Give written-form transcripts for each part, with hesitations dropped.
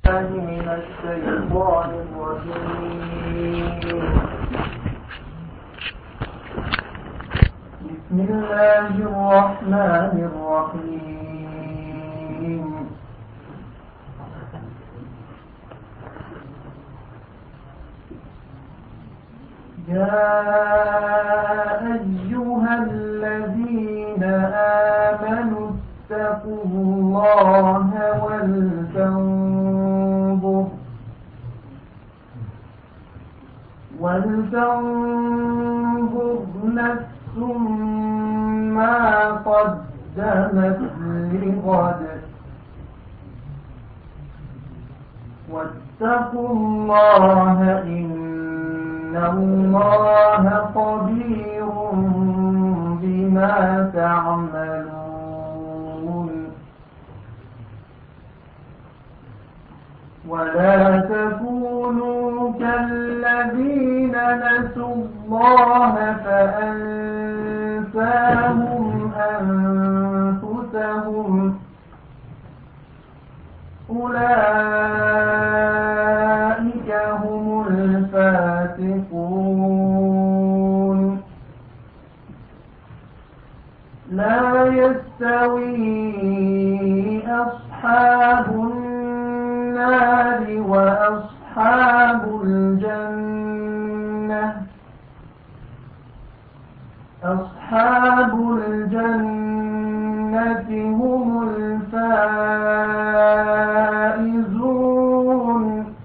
من الشيطان الرجيم. بسم الله الرحمن الرحيم. يا أيها الذين آمنوا اتقوا الله ولتنظر نفس ما قدمت لغد واتقوا الله إن الله خبير بما تعملون. ولا تكونوا كالذين نسوا الله فأنساهم أنفسهم أولئك هم الفاسقون. لا يستوي أصحاب النار وأصحاب الجنة أصحاب الجنة هم الفائزون.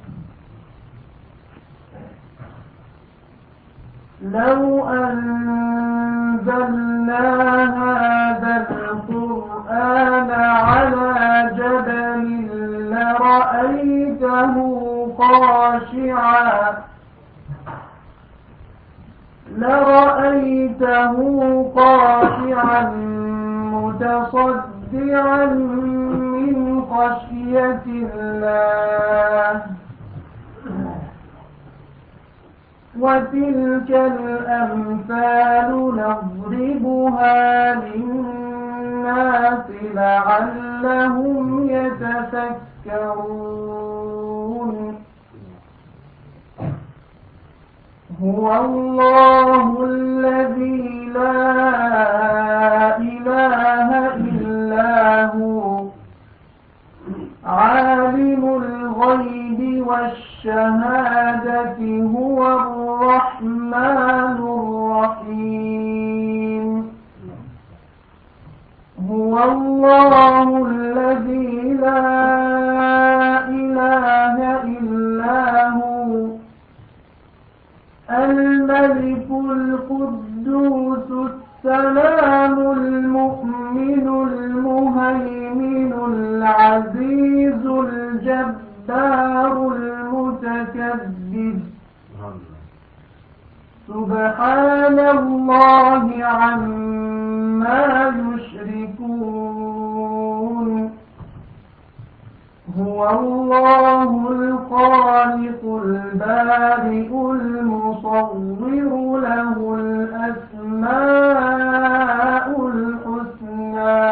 لو أنزلنا هذا القرآن على جبل لرأيته خاشعا متصدعا من خشية الله. وتلك الأمثال نضربها للناس لعلهم يتفكرون. هو الله الذي لا إله إلا هو عالم الغيب والشهادة هو الرحمن الرحيم. هو الله الذي لا إله إلا هو الملك القدوس السلام المؤمن المهيمن العزيز الجبار المتكبر. سبحان الله عما يشركون. هو الله الخالق البارئ المصور له الأسماء الحسنى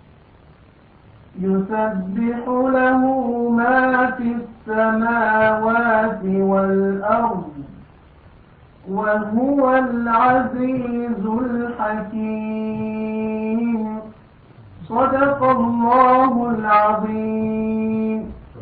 يسبح له ما في السماوات والأرض وهو العزيز الحكيم. صدق الله العظيم.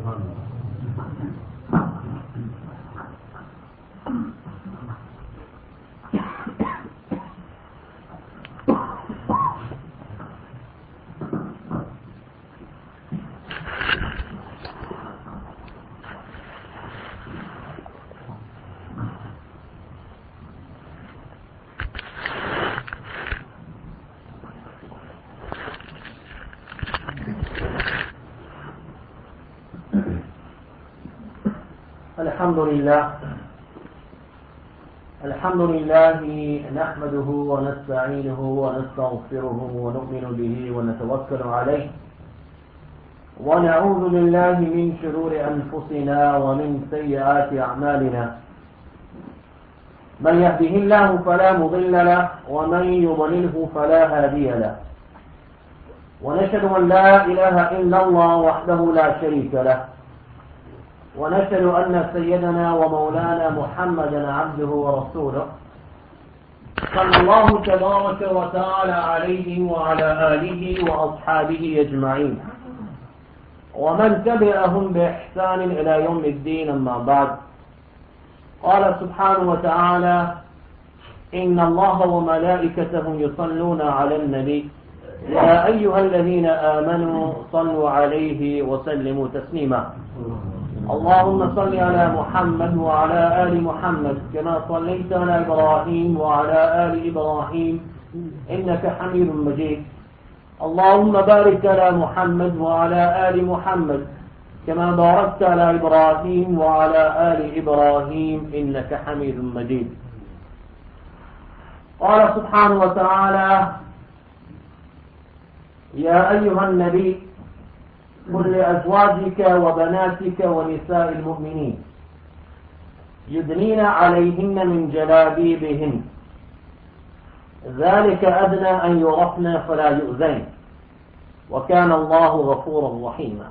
الحمد لله نحمده ونستعينه ونستغفره ونؤمن به ونتوكل عليه ونعوذ بالله من شرور أنفسنا ومن سيئات أعمالنا. من يهده الله فلا مضل له ومن يضلله فلا هادي له. ونشهد أن لا إله إلا الله وحده لا شريك له ونشهد أن سيدنا ومولانا محمدا عبده ورسوله صلى الله تبارك وتعالى عليه وعلى آله وأصحابه أجمعين ومن تبعهم بإحسان إلى يوم الدين. أما بعد، قال سبحانه وتعالى: إن الله وملائكته يصلون على النبي يا أيها الذين آمنوا صلوا عليه وسلموا تسليما. اللهم صل على محمد وعلى آل محمد كما صليت على إبراهيم وعلى آل إبراهيم إنك حميد مجيد. اللهم بارك على محمد وعلى آل محمد كما باركت على إبراهيم وعلى آل إبراهيم إنك حميد مجيد. قال سبحانه وتعالى: يا أيها النبي قل لأزواجك وبناتك ونساء المؤمنين يدنين عليهن من جلابيبهن ذلك أدنى أن يعرفن فلا يؤذين وكان الله غفورا رحيما.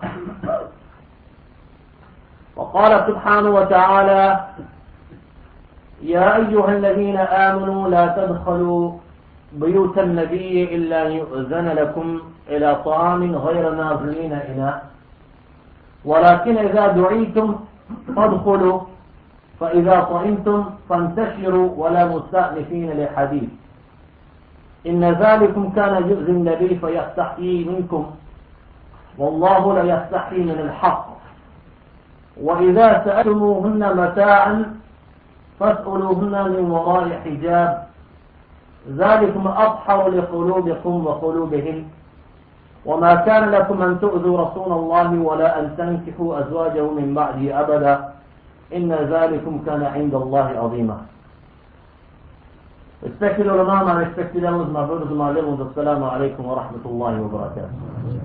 وقال سبحانه وتعالى: يا أيها الذين آمنوا لا تدخلوا بيوت النبي إلا أن يؤذن لكم إلى طعام غير ناظرين إناه ولكن إذا دعيتم فادخلوا فإذا طعمتم فانتشروا ولا مستأنفين لحديث إن ذلكم كان يؤذي النبي فيستحيي منكم والله لا يستحيي من الحق وإذا سألتموهن متاعا فاسألوهن من وراء حجاب ذلكم أطهر لقلوبكم وقلوبهن وما كان لكم أن تؤذوا رسول الله ولا أن تنكحوا أزواجه من بعده أبدا إن ذلكم كان عند الله عظيما. Respected ulama, my respected elders, my brothers and my little ones, assalamu alaikum wa rahmatullahi wa barakatuh.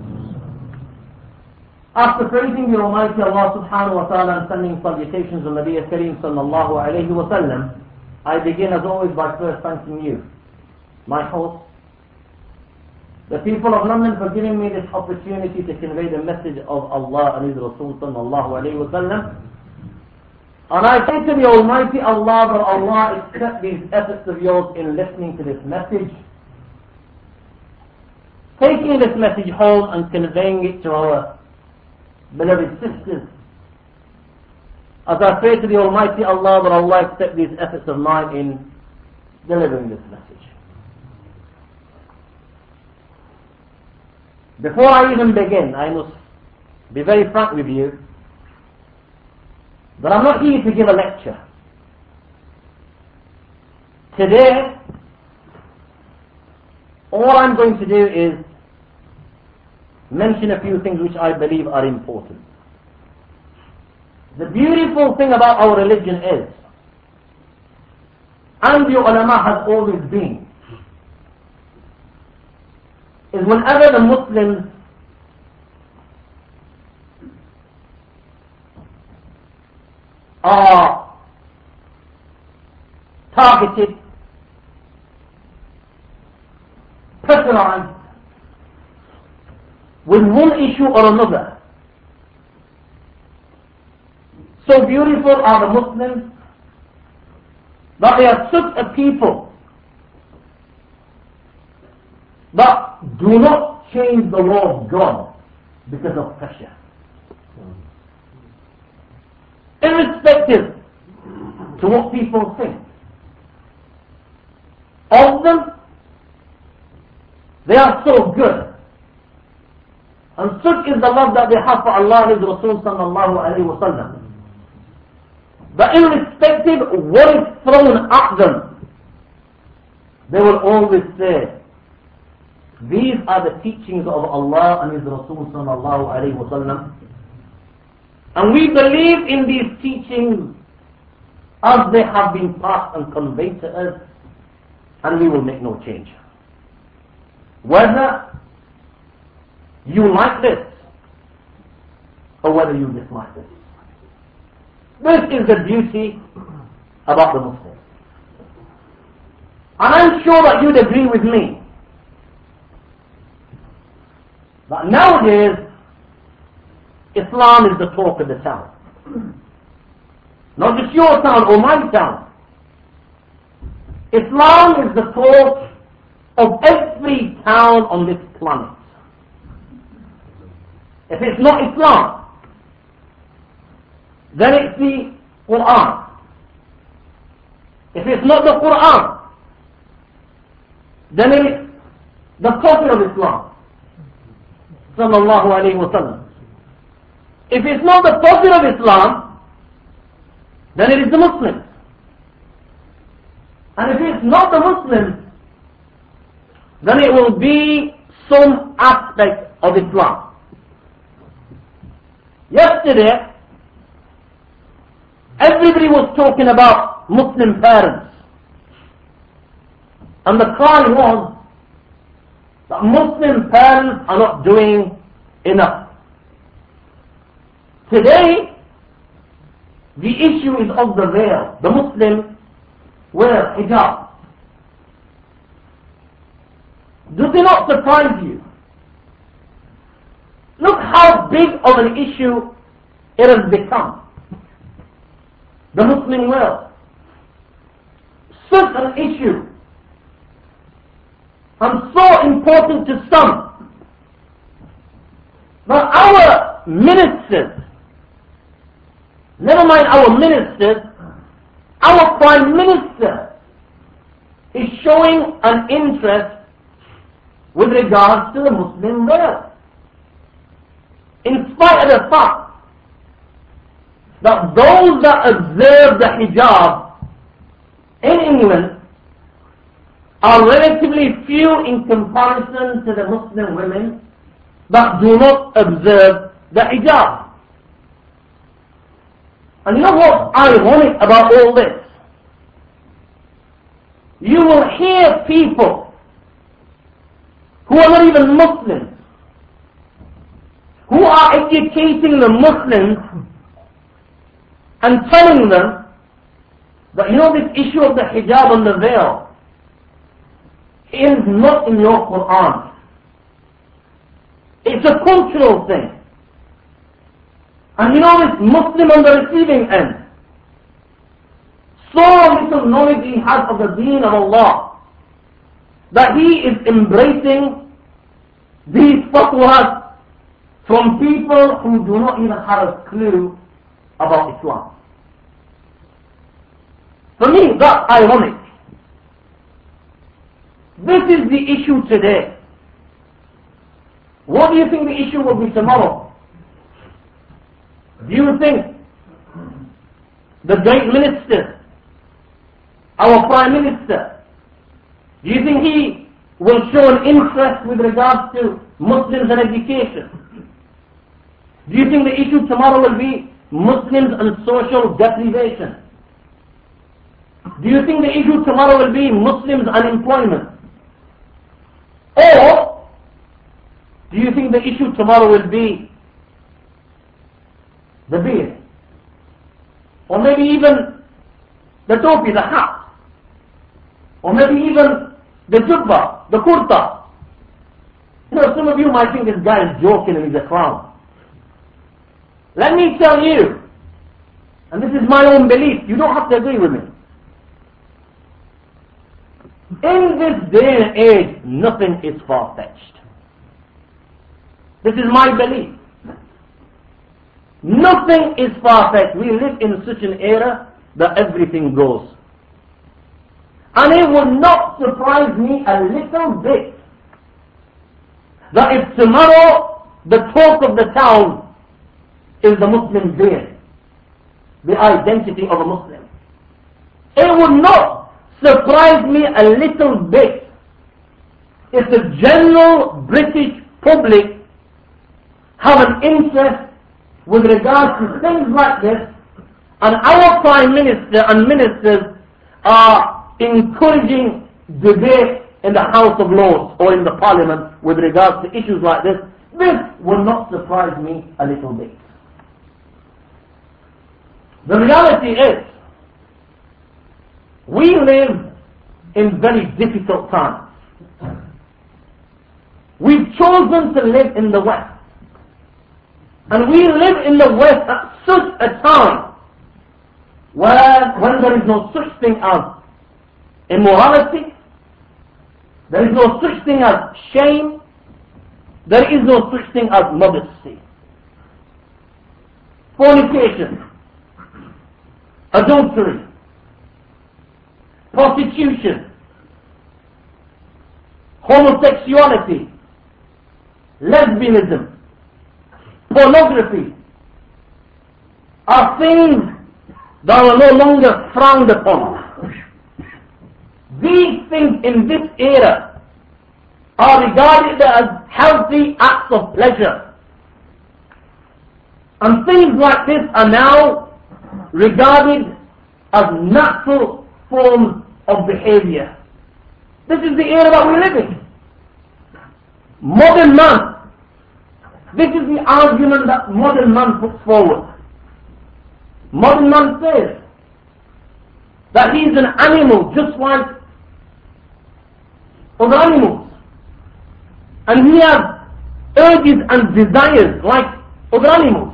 After praising the Almighty Allah subhanahu wa ta'ala and sending salutations on Nabi Kareem sallallahu alayhi wa sallam, I begin as always by first thanking you, my host, the people of London, for giving me this opportunity to convey the message of Allah and His Rasul sallallahu alayhi wa sallam. And I say to the Almighty Allah that Allah accept these efforts of yours in listening to this message, taking this message home and conveying it to our beloved sisters. As I pray to the Almighty Allah that Allah accept these efforts of mine in delivering this message. Before I even begin, I must be very frank with you that I'm not here to give a lecture. Today, all I'm going to do is mention a few things which I believe are important. The beautiful thing about our religion is, and the ulama has always been, is whenever the Muslims are targeted, personalized with one issue or another. So beautiful are the Muslims that they are such a people that do not change the law of God because of pressure. Irrespective to what people think of them, they are so good. And such is the love that they have for Allah and His Rasul sallallahu alayhi wa sallam, that irrespective of what is thrown at them, they will always say, these are the teachings of Allah and His Rasul sallallahu alayhi wa sallam, and we believe in these teachings as they have been passed and conveyed to us, and we will make no change. Whether you like this or whether you dislike this. This is the beauty about the Muslims. And I'm sure that you'd agree with me that nowadays Islam is the talk of the town. Not just your town or my town. Islam is the talk of every town on this planet. If it's not Islam, then it's the Quran. If it's not the Quran, then it's the Prophet of Islam, sallallahu alayhi wa sallam. If it's not the Prophet of Islam, then it is the Muslims. And if it's not the Muslims, then it will be some aspect of Islam. Yesterday, everybody was talking about Muslim parents. And the cry was that Muslim parents are not doing enough. Today, the issue is of the veil. The Muslims wear hijab. Does it not surprise you? Look how big of an issue it has become. The Muslim world. Such an issue. And so important to some. But our ministers, never mind our ministers, our Prime Minister is showing an interest with regards to the Muslim world. In spite of the fact that those that observe the hijab in England are relatively few in comparison to the Muslim women that do not observe the hijab. And you know what's ironic about all this? You will hear people who are not even Muslims, who are educating the Muslims and telling them that, you know, this issue of the hijab and the veil is not in your Quran. It's a cultural thing. And you know, this Muslim on the receiving end, so little knowledge he has of the deen of Allah, that he is embracing these fatwas from people who do not even have a clue about Islam. For me, that's ironic. This is the issue today. What do you think the issue will be tomorrow? Do you think the great minister, our Prime Minister, do you think he will show an interest with regards to Muslims and education? Do you think the issue tomorrow will be Muslims and social deprivation? Do you think the issue tomorrow will be Muslims and employment? Or do you think the issue tomorrow will be the beard? Or maybe even the topi, the hat? Or maybe even the jubba, the kurta? You know, some of you might think this guy is joking and he's a clown. Let me tell you, and this is my own belief, you don't have to agree with me. In this day and age, nothing is far-fetched. This is my belief. Nothing is far-fetched. We live in such an era that everything goes. And it would not surprise me a little bit that if tomorrow the talk of the town is the Muslim beard, the identity of a Muslim, it would not surprise me a little bit if the general British public have an interest with regards to things like this, and our Prime Minister and ministers are encouraging debate in the House of Lords or in the Parliament with regards to issues like this. This will not surprise me a little bit. The reality is, we live in very difficult times. We've chosen to live in the West. And we live in the West at such a time when there is no such thing as immorality, there is no such thing as shame, there is no such thing as modesty. Fornication, adultery, prostitution, homosexuality, lesbianism, pornography are things that are no longer frowned upon. These things in this era are regarded as healthy acts of pleasure. And things like this are now regarded as natural forms of behavior. This is the era that we live in. Modern man. This is the argument that modern man puts forward. Modern man says that he is an animal just like other animals. And he has urges and desires like other animals.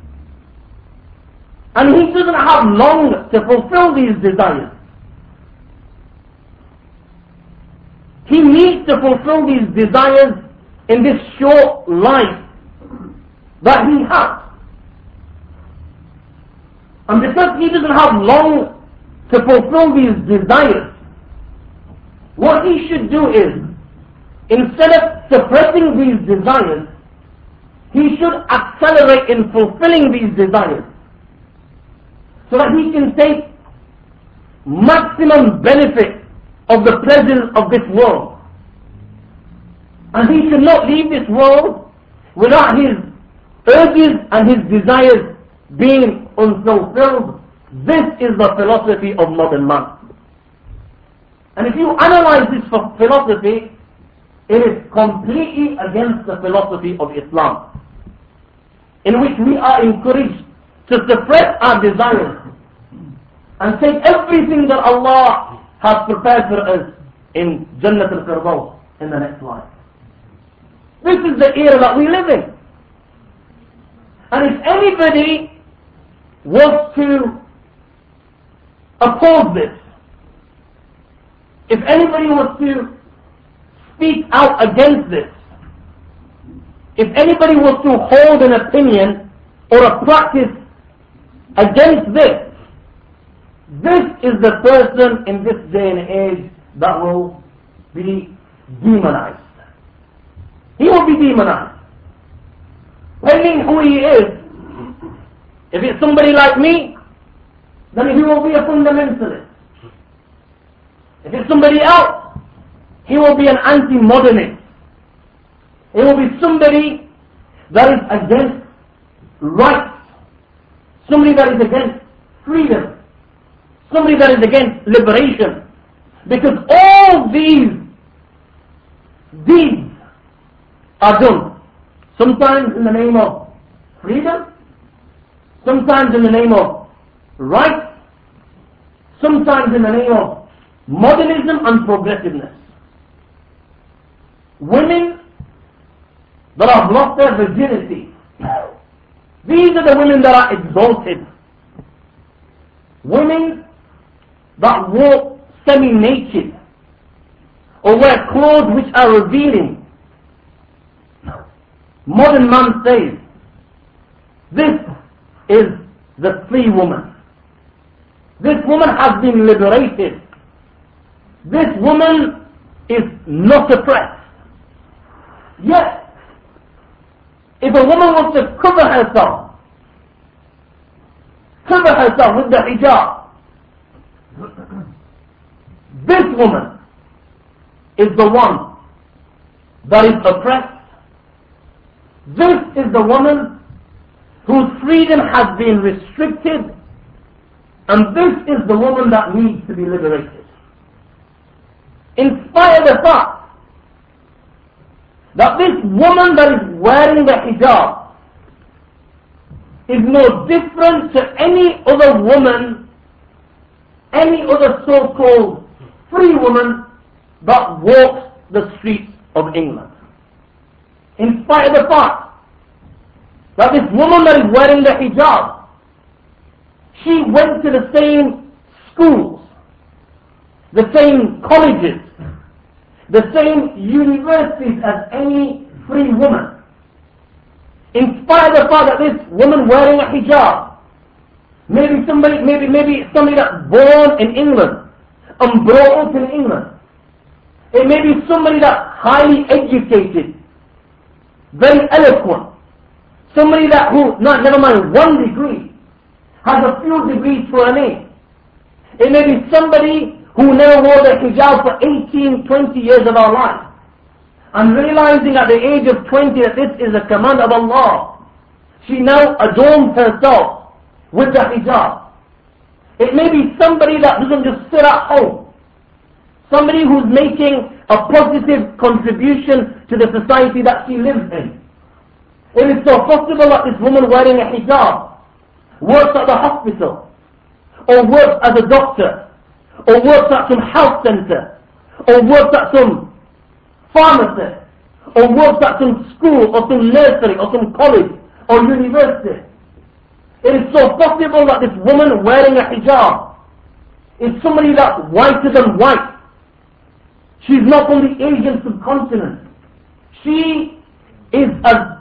And he doesn't have long to fulfill these desires. He needs to fulfill these desires in this short life that he has. And because he doesn't have long to fulfill these desires, what he should do is, instead of suppressing these desires, he should accelerate in fulfilling these desires, so that he can take maximum benefit of the pleasures of this world. And he should not leave this world without his urges and his desires being unfulfilled. This is the philosophy of modern man. And if you analyze this philosophy, it is completely against the philosophy of Islam, in which we are encouraged to suppress our desires and take everything that Allah has prepared for us in Jannat al-Firdaus in the next life. This is the era that we live in. And if anybody was to oppose this, if anybody was to speak out against this, if anybody was to hold an opinion or a practice against this, this is the person in this day and age that will be demonized. He will be demonized. Depending who he is, if it's somebody like me, then he will be a fundamentalist. If it's somebody else, he will be an anti-modernist. He will be somebody that is against rights, somebody that is against freedom, somebody that is against liberation. Because all these deeds are done sometimes in the name of freedom, sometimes in the name of rights, sometimes in the name of modernism and progressiveness. Women that have lost their virginity, these are the women that are exalted. Women that walk semi-naked or wear clothes which are revealing. Modern man says, this is the free woman. This woman has been liberated. This woman is not oppressed. Yet, if a woman wants to cover herself with the hijab, this woman is the one that is oppressed. This is the woman whose freedom has been restricted, and this is the woman that needs to be liberated. In spite of the fact that this woman that is wearing the hijab is no different to any other woman, any other so-called free woman that walks the streets of England. In spite of the fact that this woman that is wearing the hijab, she went to the same schools, the same colleges, the same universities as any free woman. In spite of the fact that this woman wearing a hijab, maybe somebody that's born in England and brought up in England, it may be somebody that's highly educated, very eloquent, somebody that never mind one degree, has a few degrees for a name. It may be somebody who never wore the hijab for 18, 20 years of our life, and realizing at the age of 20 that this is a command of Allah, she now adorns herself with the hijab. It may be somebody that doesn't just sit at home, somebody who's making a positive contribution to the society that she lives in. It is so possible that this woman wearing a hijab works at the hospital, or works as a doctor, or works at some health center, or works at some pharmacy, or works at some school, or some nursery, or some college, or university. It is so possible that this woman wearing a hijab is somebody that's whiter than white. She's not from the Asian subcontinent. She is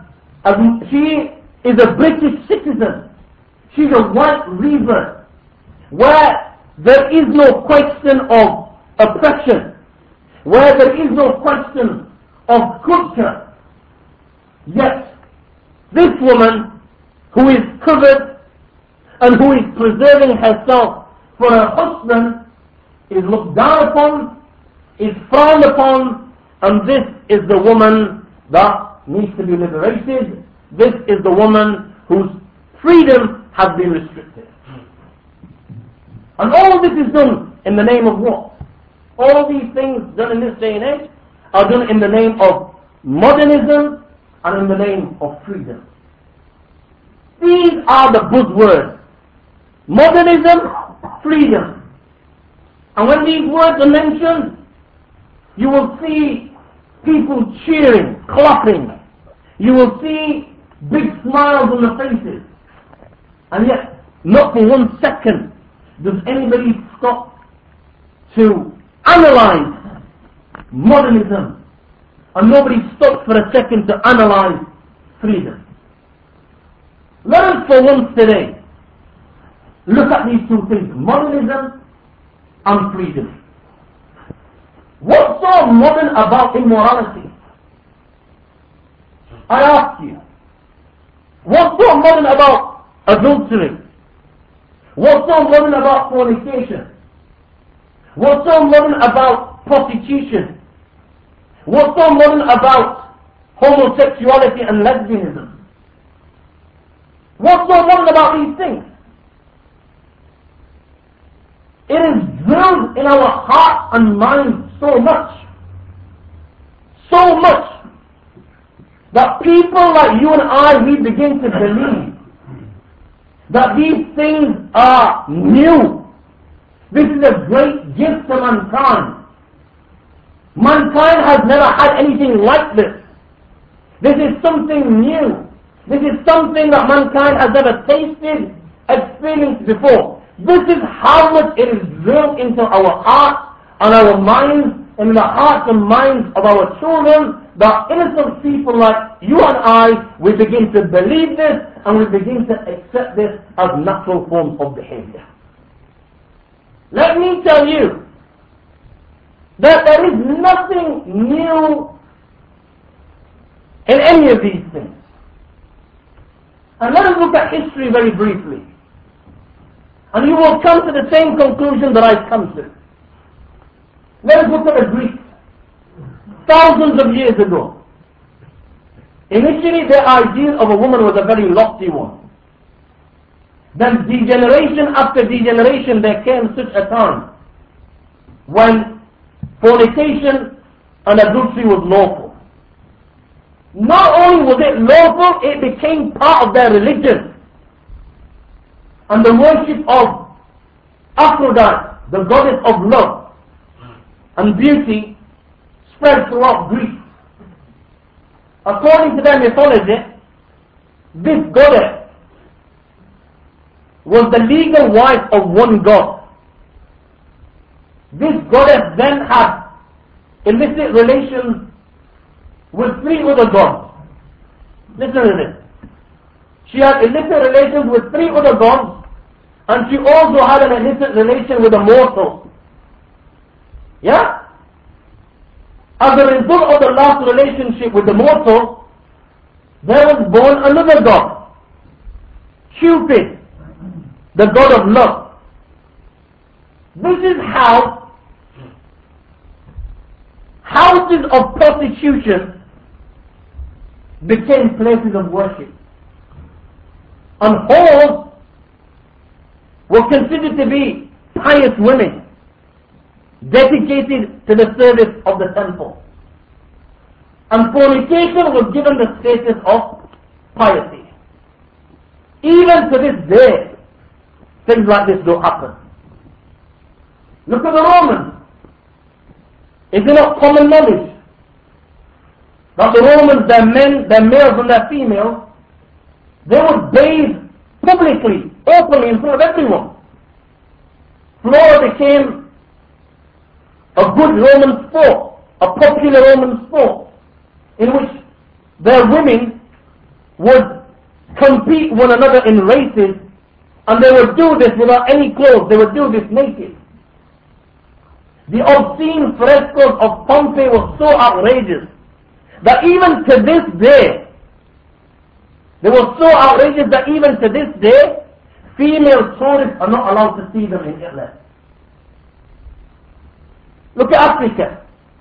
a British citizen. She's a white revert, where there is no question of oppression, where there is no question of culture. Yet, this woman who is covered and who is preserving herself for her husband is looked down upon, is frowned upon, and this is the woman that needs to be liberated. This is the woman whose freedom has been restricted. And all this is done in the name of what? All these things done in this day and age are done in the name of modernism and in the name of freedom. These are the buzzwords. Modernism, freedom. And when these words are mentioned, you will see people cheering, clapping. You will see big smiles on their faces. And yet, not for 1 second does anybody stop to analyze modernism. And nobody stops for a second to analyze freedom. Let us for once today look at these two things, modernism and freedom. What's so modern about immorality? I ask you. What's so modern about adultery? What's so modern about fornication? What's so modern about prostitution? What's so modern about homosexuality and lesbianism? What's so modern about these things? It is drilled in our heart and mind so much that people like you and I, we begin to believe that these things are new. This is a great gift to mankind. Mankind has never had anything like this. This is something new. This is something that mankind has never tasted, experienced before. This is how much it is drilled into our hearts and our minds, and in the hearts and minds of our children, that innocent people like you and I, we begin to believe this and we begin to accept this as natural forms of behavior. Let me tell you that there is nothing new in any of these things. And let us look at history very briefly. And you will come to the same conclusion that I've come to. Let us look at the Greeks. Thousands of years ago. Initially, the idea of a woman was a very lofty one. Then degeneration after degeneration, there came such a time when fornication and adultery was lawful. Not only was it lawful, it became part of their religion. And the worship of Aphrodite, the goddess of love and beauty, spread throughout Greece. According to their mythology, this goddess was the legal wife of one god. This goddess then had illicit relations with 3 other gods. Listen to this. She had illicit relations with 3 other gods, and she also had an illicit relation with a mortal. Yeah? As a result of the last relationship with the mortal, there was born another god, Cupid, the god of love. This is how houses of prostitution became places of worship. And whores were considered to be pious women, dedicated to the service of the temple. And fornication was given the status of piety. Even to this day, things like this don't happen. Look at the Romans. Is it not common knowledge that the Romans, their males and their females, they would bathe publicly, openly in front of everyone? Flora became a good Roman sport, a popular Roman sport, in which their women would compete one another in races, and they would do this without any clothes. They would do this naked. The obscene frescoes of Pompeii were so outrageous that even to this day, they were so outrageous that even to this day, female tourists are not allowed to see them in Italy. Look at Africa.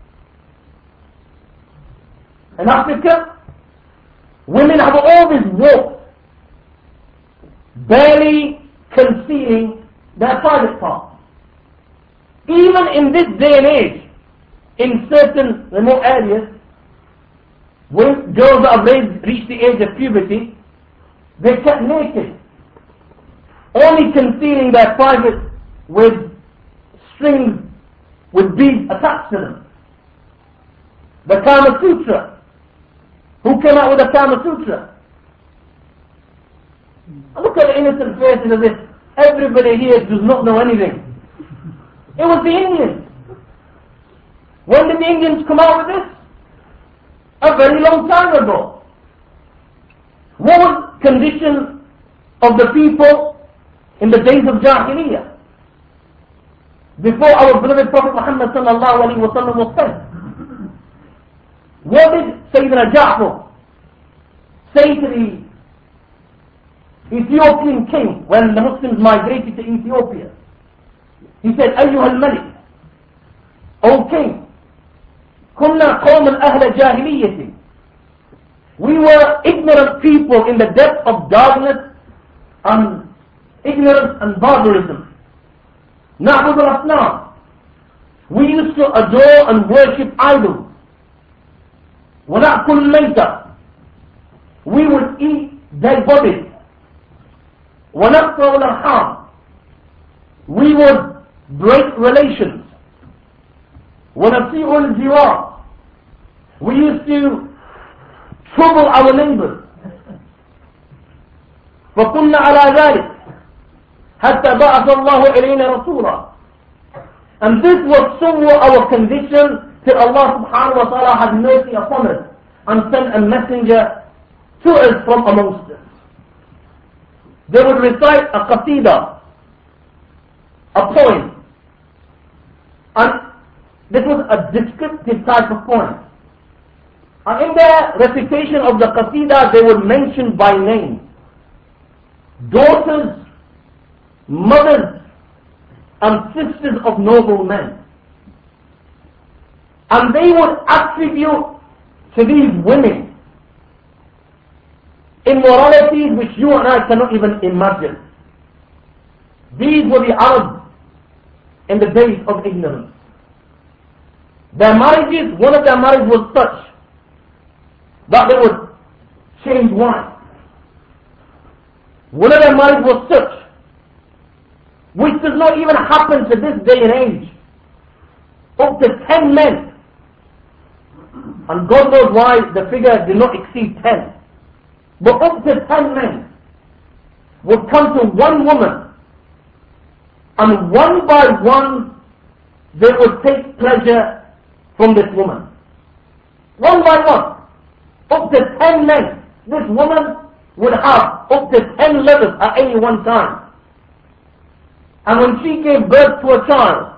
In Africa, women have all this warmth, barely concealing their private parts. Even in this day and age, in certain remote areas, when girls that have reached the age of puberty, they're kept naked, only concealing their private with strings with beads attached to them. The Kama Sutra. Who came out with the Kama Sutra? Look at the innocent faces of this. Everybody here does not know anything. It was the Indians. When did the Indians come out with this? A very long time ago. What was the condition of the people in the days of Jahiliyyah? Before our beloved Prophet Muhammad sallallahu alaihi wasallam was sent. What did Sayyidina Ja'far say to the Ethiopian king when the Muslims migrated to Ethiopia? He said, أيها الملك, O king, كنا قوما أهل جاهلية. We were ignorant people in the depth of darkness and ignorance and barbarism. نعبد الأصنام. We used to adore and worship idols. ونأكل الميتة. We would eat dead bodies. ونقطع الأرحام. We would break relations. ونسيء الجوار. We used to trouble our neighbors. فكنا على ذلك حتى بعث الله إلينا رسولا. And this was somewhat our condition till Allah subhanahu wa ta'ala had mercy upon us and sent a messenger to us from amongst us. They would recite a qasida, a poem. And this was a descriptive type of poem. And in their recitation of the qasida, they would mention by name daughters, mothers, and sisters of noble men. And they would attribute to these women immoralities which you and I cannot even imagine. These were the Arabs in the days of ignorance. Their marriages, one of their marriages was such that they would change wives. One of their marriages was such which does not even happen to this day and age. Up to 10 men. And God knows why the figure did not exceed 10. But up to 10 men would come to one woman, and one by one they would take pleasure from this woman. One by one. Up to 10 men. This woman would have up to 10 lovers at any one time. And when she gave birth to a child,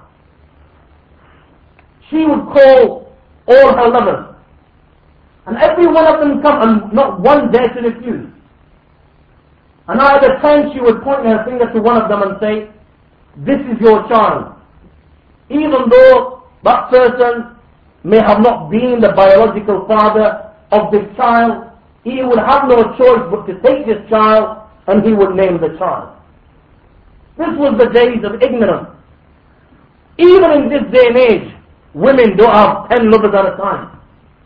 she would call all her lovers. And every one of them come, and not one dare to refuse. And at the time she would point her finger to one of them and say, this is your child. Even though that person may have not been the biological father of this child, he would have no choice but to take this child and he would name the child. This was the days of ignorance. Even in this day and age, women don't have 10 lovers at a time.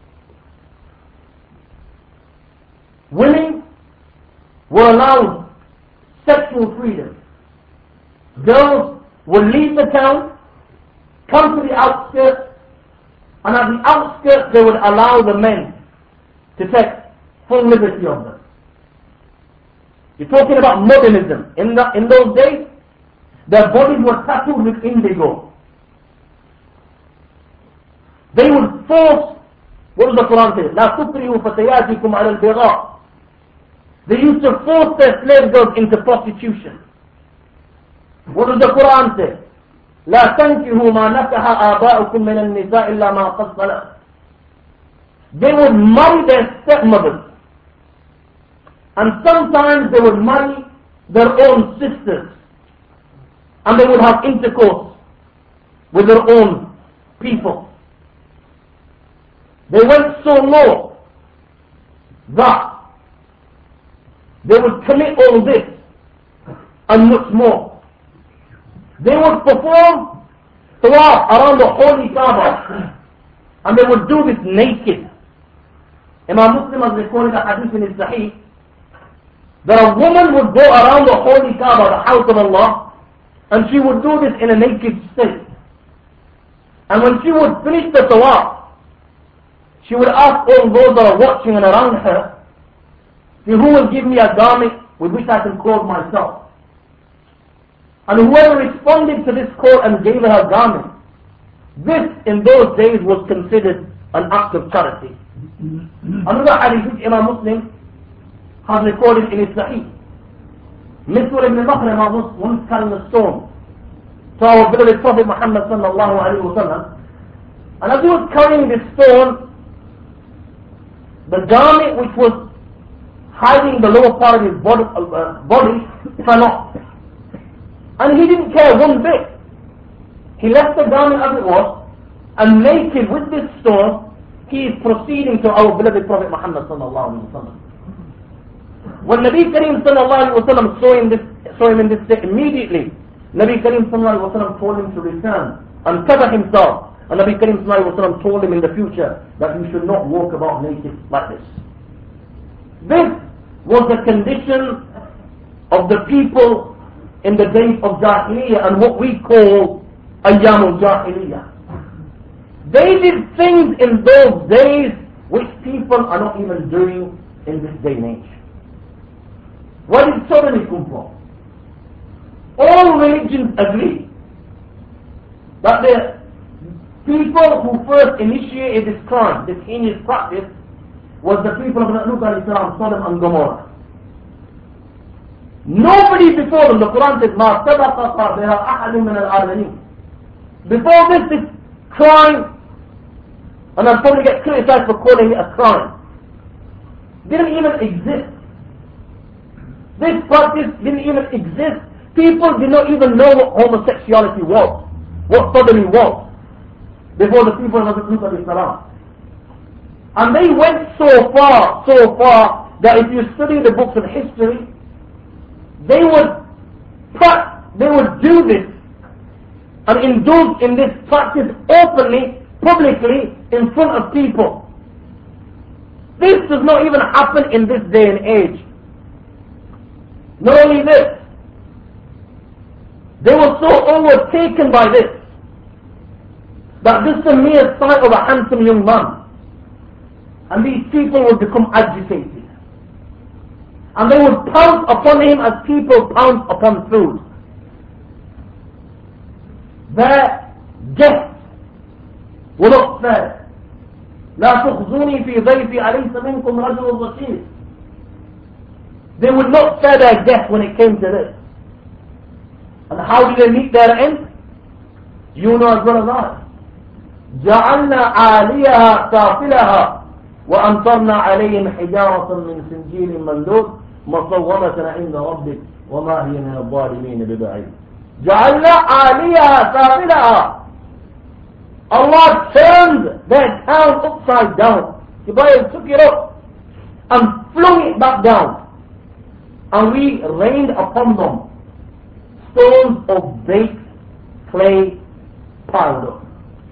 Women were allowed sexual freedom. Girls would leave the town, come to the outskirts, and at the outskirts they would allow the men to take full liberty of them. You're talking about modernism. In those days, their bodies were tattooed with indigo. They would force, what does the Quran say? لا تكرهوا فتياتكم على البغاء. They used to force their slave girls into prostitution. What does the Quran say? لا تنكحوا ما نكح آباؤكم من النساء إلا ما قد سلف. They would marry their stepmothers. And sometimes they would marry their own sisters. And they would have intercourse with their own people. They went so low that they would commit all this and much more. They would perform tawaf around the holy Kaaba, and they would do this naked. Imam Muslim has recorded a hadith in his Sahih that a woman would go around the holy Kaaba, the house of Allah, and she would do this in a naked state. And when she would finish the tawaf, she would ask all those that are watching and around her, who will give me a garment with which I can clothe myself? And whoever responded to this call and gave her a garment, this in those days was considered an act of charity. Another hadith which Imam Muslim has recorded in his Sahih. Miswar ibn Makhrama was once carrying a stone to our beloved Prophet Muhammad sallallahu alayhi wa sallam. And as he was carrying this stone, the garment which was hiding the lower part of his body fell off. And he didn't care one bit. He left the garment as it was, and naked with this stone, he is proceeding to our beloved Prophet Muhammad sallallahu alayhi wa sallam. When Nabi Kareem sallallahu alayhi wa sallam saw him in this state, immediately Nabi Kareem sallallahu alayhi wa sallam told him to return and cover himself. And Nabi Kareem sallallahu alayhi wa sallam told him in the future that you should not walk about naked like this. This was the condition of the people in the days of Jahiliyyah and what we call Ayyam al-Jahiliyyah. They did things in those days which people are not even doing in this day and age. Where did sodomy come from? All religions agree that the people who first initiated this crime, this heinous practice, was the people of Lut alayhi salam, Sodom and Gomorrah. Nobody before them, the Quran says, مَا سَبَقَ بِهَا أَحَدٌ مِنَ الْعَالَمِينَ. Before this crime, and I'll probably get criticized for calling it a crime, didn't even exist. This practice didn't even exist. People did not even know what homosexuality was, what sodomy was, before the people of Lut alayhi salam. And they went so far, that if you study the books of history, they would do this and indulge in this practice openly, publicly, in front of people. This does not even happen in this day and age. Not only this, they were so overtaken by this that just the mere sight of a handsome young man, and these people would become agitated. And they would pounce upon him as people pounce upon food. Their guests were not fed. لا تخزوني في ضيفي أليس منكم رجل رشيد. They would not fare their guests when it came to this. And how did they meet their end? You know as well as I. جعلنا عاليها سافلها وأمطرنا عليهم حجارة من سجيل منضود مصومة عند ربك وما هي من الظالمين ببعيد. جعلنا عاليها سافلها. Allah turned their town upside down. Jibreel took it up and flung it back down. And we rained upon them stones of baked clay piled up.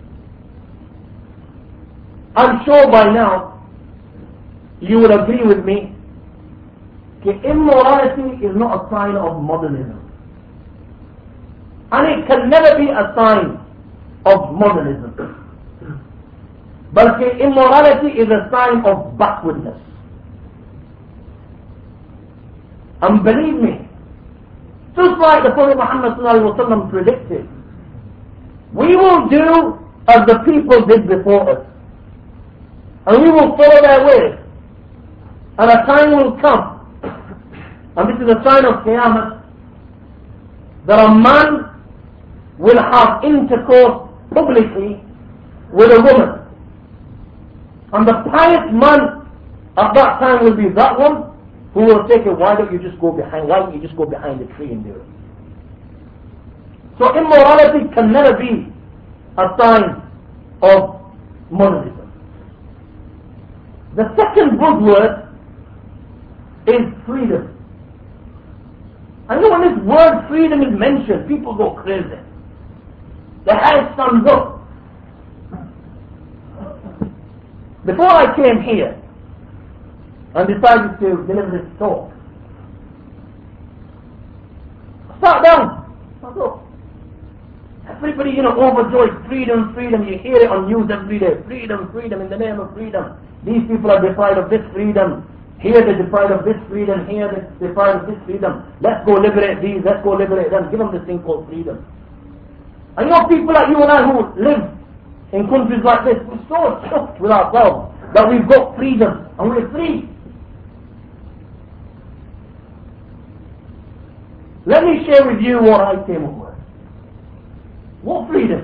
I'm sure by now you will agree with me that immorality is not a sign of modernism. And it can never be a sign of modernism. But immorality is a sign of backwardness. And believe me, just like the Prophet Muhammad predicted, we will do as the people did before us. And we will follow their ways. And a time will come, and this is a sign of Qiyamah, that a man will have intercourse publicly with a woman. And the pious man at that time will be that one who will take it, why don't you just go behind the tree and do it? So immorality can never be a sign of modernism. The second buzzword is freedom. I know when this word freedom is mentioned, people go crazy. The hair stands up. Before I came here and decided to deliver this talk, I sat down. I thought, everybody, overjoyed, freedom, freedom. You hear it on news every day. Freedom, freedom, in the name of freedom. These people are deprived of this freedom. Here they're deprived of this freedom. Here they're deprived of this freedom. Let's go liberate these. Let's go liberate them. Give them this thing called freedom. I know people like you and I who live in countries like this, we're so chuffed with ourselves that we've got freedom and we're free. Let me share with you what I came up with. What freedom?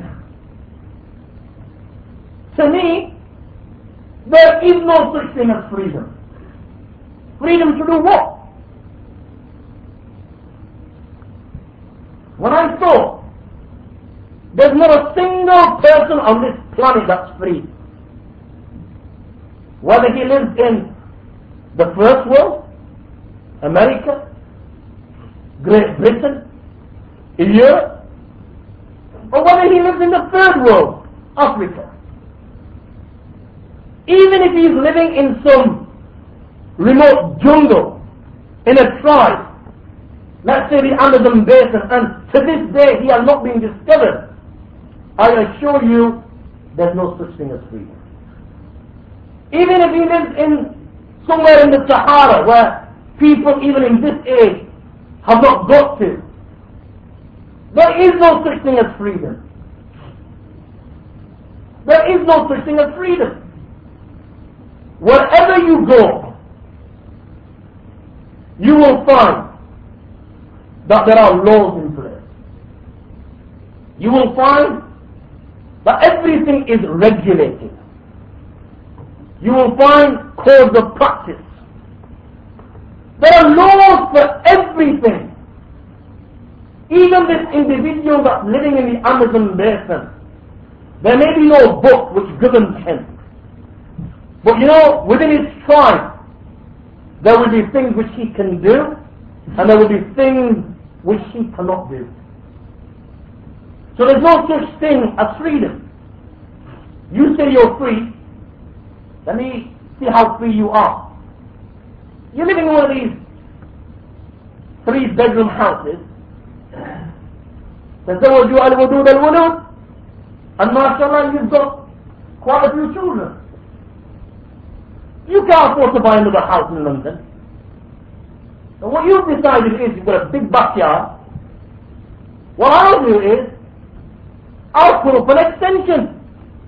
To me, there is no such thing as freedom. Freedom to do what? When I saw there's not a single person on this planet that's free. Whether he lives in the first world, America, Great Britain, Europe, or whether he lives in the third world, Africa. Even if he's living in some remote jungle, in a tribe, let's say the Amazon basin, and to this day he has not been discovered, I assure you there's no such thing as freedom. Even if he lives in somewhere in the Sahara where people even in this age have not got to, there is no such thing as freedom. There is no such thing as freedom. Wherever you go, you will find that there are laws in place. You will find that everything is regulated. You will find codes of practice. There are laws for everything. Even this individual that's living in the Amazon basin, there may be no book which governs him. But within his tribe, there will be things which he can do, and there will be things which he cannot do. So there's no such thing as freedom. You say you're free, let me see how free you are. You're living in one of these 3-bedroom houses. تزوجوا الودود الولود, and mashallah you've got quite a few children. You can't afford to buy another house in London. And what you've decided is you've got a big backyard. What I'll do is, I'll put up an extension.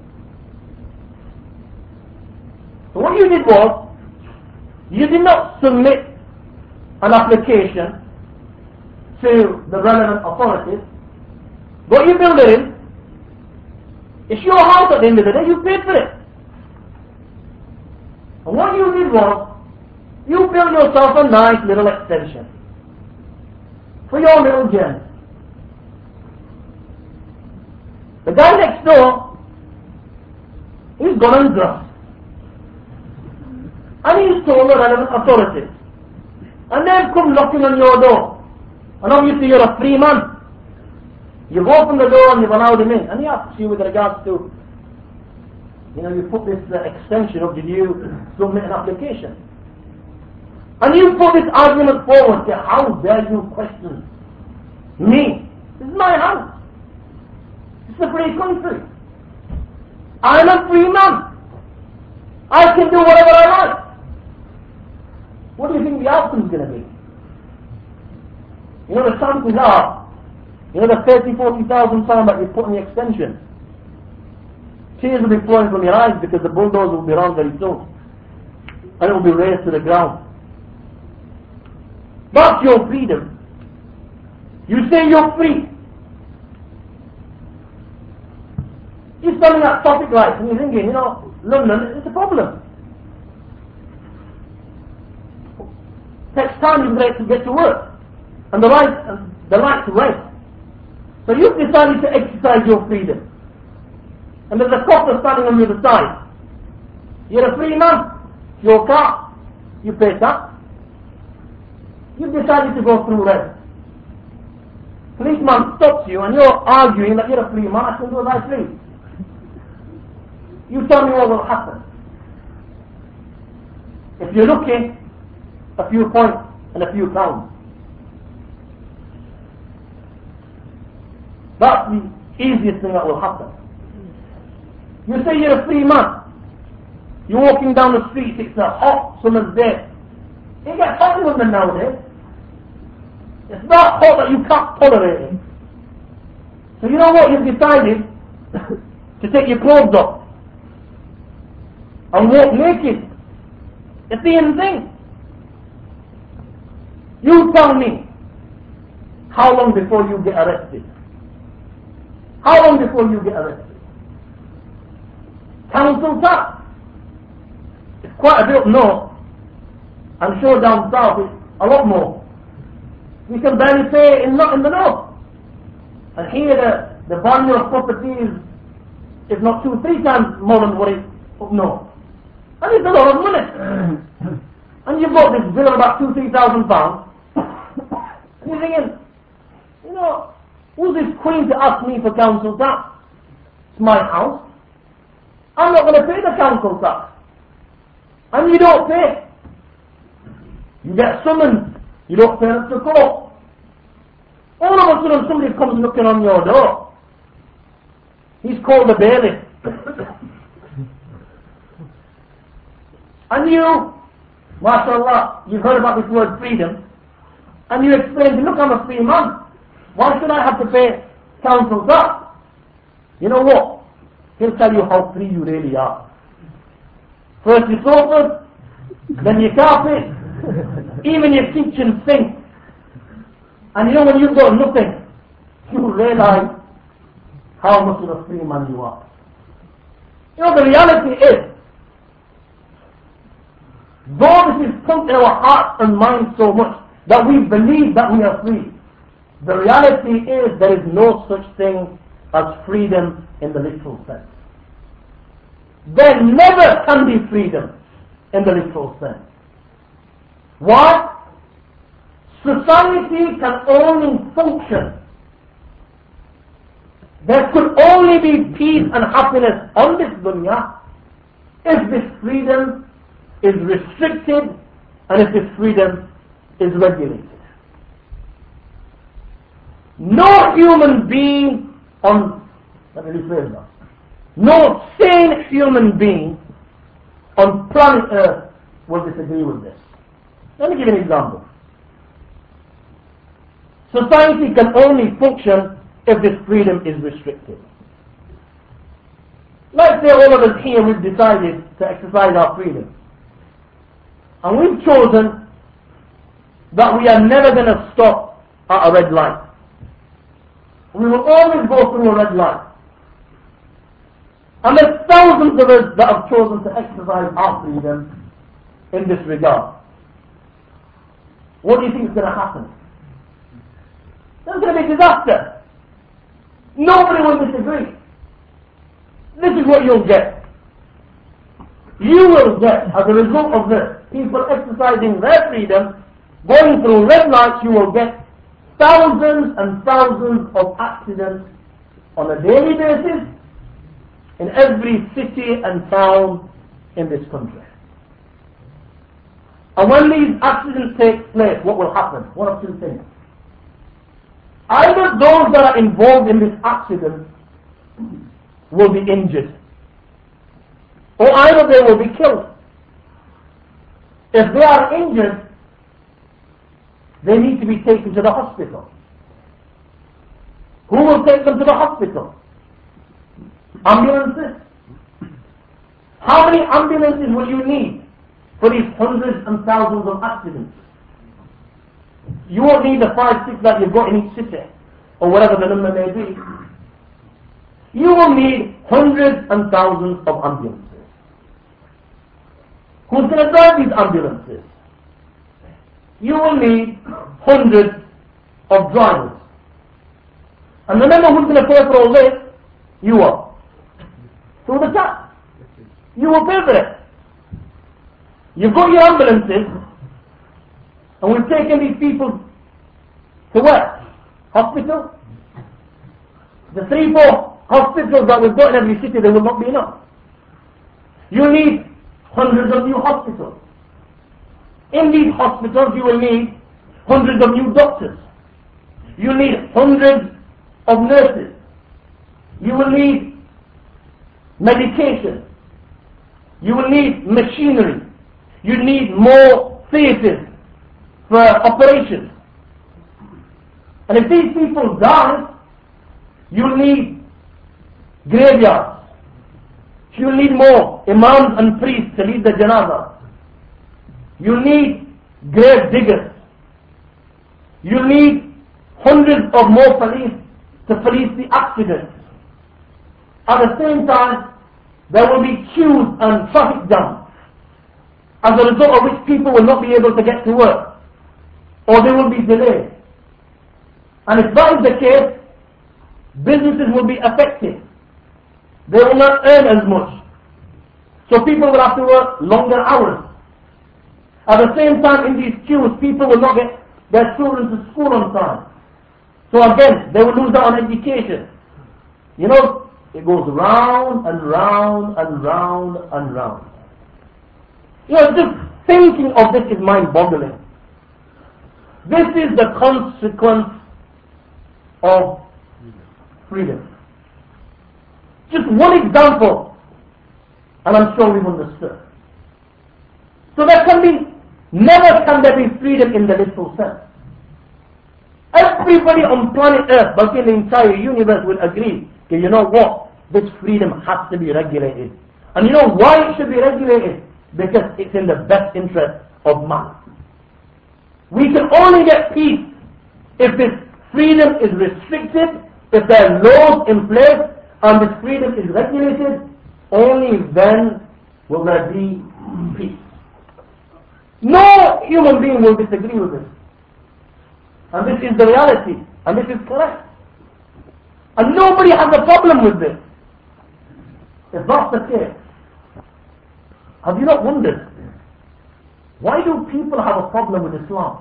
So what you did was, you did not submit an application to the relevant authorities. What you build it in, it's your house at the end of the day, you paid for it. And what you did was, you built yourself a nice little extension for your little gem. The guy next door, he's gone and grass. And he's told the relevant authorities. And they've come knocking on your door. And obviously you're a free man. You've opened the door and you've allowed him in. And he asks you with regards to, you put this extension up, did you submit an application? And you put this argument forward, say, how dare you question me? This is my house. It's a free country. I'm a free man. I can do whatever I like. What do you think the outcome is going to be? The chances are, the 30,000, 40,000 pounds that you put in the extension, tears will be flowing from your eyes because the bulldozer will be around very soon. And it will be raised to the ground. That's your freedom. You say you're free. You're standing at traffic lights and you're thinking, London, it's a problem. Takes time to get to work. And the light's red. So you've decided to exercise your freedom. And there's a copper standing on the other side. You're a free man. Your car. You pay tax. You've decided to go through red. Policeman stops you and you're arguing that you're a free man. I can do as I please. You tell me what will happen. If you're lucky, a few points and a few pounds. That's the easiest thing that will happen. You say you're a free man. You're walking down the street, it's a hot summer's day. It gets hot in London nowadays. It's not hot that you can't tolerate it. So you know what? You've decided to take your clothes off and walk naked. It's the same thing. You tell me, how long before you get arrested? How long before you get arrested? Council tax. It's quite a bit no. I'm sure down south it's a lot more. We can barely pay not in the north. And here the value of property is not 2-3 times more than what it is up north. And it's a lot of money. And you bought this villa about 2,000-3,000 pounds. And you're thinking, who's this queen to ask me for council tax? It's my house. I'm not going to pay the council tax. And you don't pay. You get summoned. You don't turn up to court. All of a sudden somebody comes knocking on your door. He's called the bailiff. And you, mashallah, you've heard about this word freedom. And you explain to him, look, I'm a free man. Why should I have to pay council tax? You know what? He'll tell you how free you really are. First your sofas, then your carpet, even your kitchen sink. And when you've got nothing, you realize how much of a free man you are. The reality is, though this is pumped in our hearts and minds so much that we believe that we are free, the reality is there is no such thing as freedom in the literal sense. There never can be freedom in the literal sense. Why? Society can only function. There could only be peace and happiness on this dunya if this freedom is restricted and if this freedom is regulated. No human being no sane human being on planet Earth will disagree with this. Let me give you an example. Society can only function if this freedom is restricted. Let's say all of us here, we've decided to exercise our freedom. And we've chosen that we are never going to stop at a red light. We will always go through a red light. And there's thousands of us that have chosen to exercise our freedom in this regard. What do you think is going to happen? There's going to be disaster. Nobody will disagree. This is what you'll get. You will get, as a result of this, people exercising their freedom, going through red lights, you will get thousands and thousands of accidents on a daily basis in every city and town in this country. And when these accidents take place, what will happen? One of two things. Either those that are involved in this accident will be injured, or either they will be killed. If they are injured, they need to be taken to the hospital. Who will take them to the hospital? Ambulances. How many ambulances will you need for these hundreds and thousands of accidents? You won't need the 5, 6 that you've got in each city, or whatever the number may be. You will need hundreds and thousands of ambulances. Who's going to drive these ambulances? You will need hundreds of drivers. And remember who's going to pay for all this? You are. Through the tax. You will pay for it. You've got your ambulances, and we've taken these people to where? Hospital? The 3, 4 hospitals that we've got in every city, they will not be enough. You need hundreds of new hospitals. In these hospitals you will need hundreds of new doctors. You need hundreds of nurses. You will need medication. You will need machinery. You need more theatres for operations. And if these people die, you need graveyards. You need more imams and priests to lead the janazah. You need grave diggers. You need hundreds of more police to police the accidents. At the same time, there will be queues and traffic jams, as a result of which people will not be able to get to work, or they will be delayed. And if that is the case, businesses will be affected. They will not earn as much. So people will have to work longer hours. At the same time, in these queues, people will not get their children to school on time. So again, they will lose out on education. You know, it goes round and round and round and round. You know, just thinking of this is mind-boggling. This is the consequence of freedom. Just one example, and I'm sure we've understood. So there can be, never can there be freedom in the literal sense. Everybody on planet Earth, but in the entire universe, will agree that, you know what, this freedom has to be regulated. And you know why it should be regulated? Because it's in the best interest of man. We can only get peace if this freedom is restricted, if there are laws in place, and this freedom is regulated. Only then will there be peace. No human being will disagree with this. And this is the reality. And this is correct. And nobody has a problem with this. If that's the case, have you not wondered, why do people have a problem with Islam?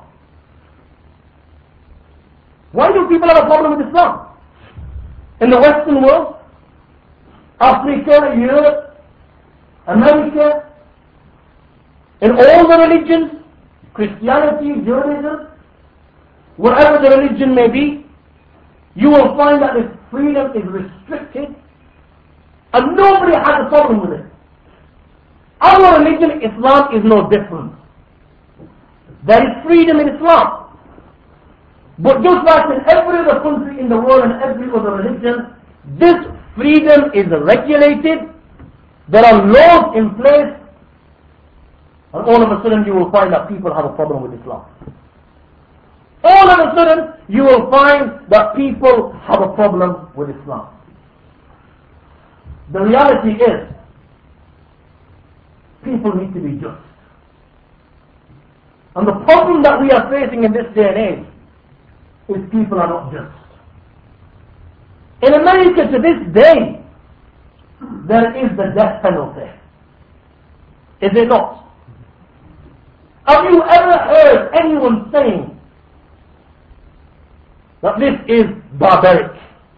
Why do people have a problem with Islam? In the Western world, Africa, Europe, America, in all the religions, Christianity, Judaism, whatever the religion may be, you will find that this freedom is restricted, and nobody has a problem with it. Our religion, Islam, is no different. There is freedom in Islam. But just like in every other country in the world and every other religion, this freedom is regulated. There are laws in place, and all of a sudden you will find that people have a problem with Islam. All of a sudden you will find that people have a problem with Islam. The reality is, people need to be just. And the problem that we are facing in this day and age is people are not just. In America to this day, there is the death penalty. Is it not? Have you ever heard anyone saying that this is barbaric?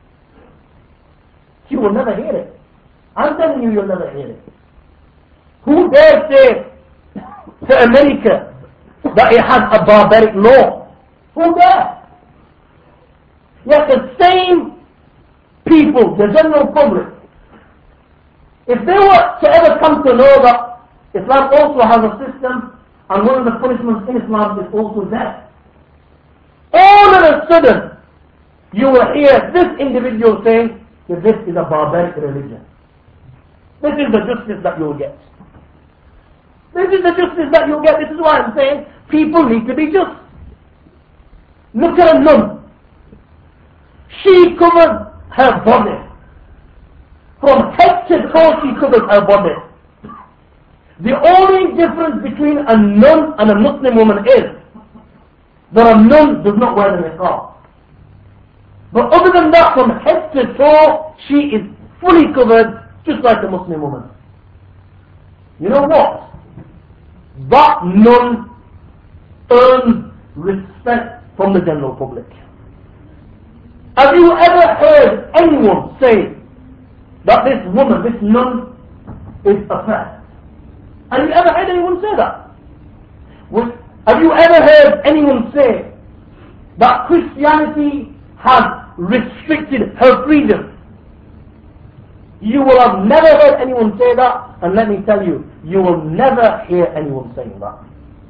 You will never hear it. I'm telling you, you'll never hear it. Who dare say to America that it has a barbaric law? Who dare? Yet the same people, the general public, if they were to ever come to know that Islam also has a system, and one of the punishments in Islam is also death, all of a sudden you will hear this individual saying that this is a barbaric religion. This is the justice that you will get. This is the justice that you'll get. This is why I'm saying people need to be just. Look at a nun. She covered her body. From head to toe she covered her body. The only difference between a nun and a Muslim woman is that a nun does not wear the niqab. But other than that, from head to toe, she is fully covered, just like a Muslim woman. You know what? That nun earns respect from the general public. Have you ever heard anyone say that this woman, this nun, is oppressed? Have you ever heard anyone say that? Have you ever heard anyone say that Christianity has restricted her freedom? You will have never heard anyone say that, and let me tell you, you will never hear anyone saying that.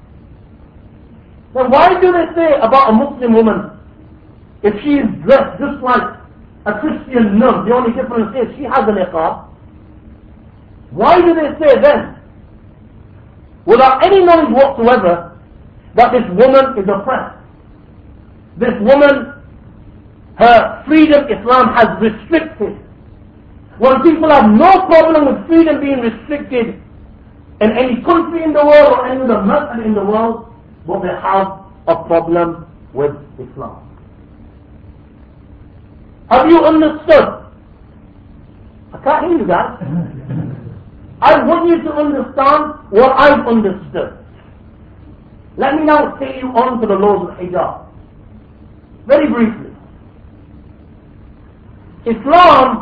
Then why do they say about a Muslim woman, if she is dressed just like a Christian nun, the only difference is she has a niqab? Why do they say then, without any knowledge whatsoever, that this woman is oppressed? This woman, her freedom Islam has restricted. When people have no problem with freedom being restricted in any country in the world or any other method in the world, but they have a problem with Islam. Have you understood? I can't hear you guys. I want you to understand what I've understood. Let me now take you on to the laws of hijab. Very briefly. Islam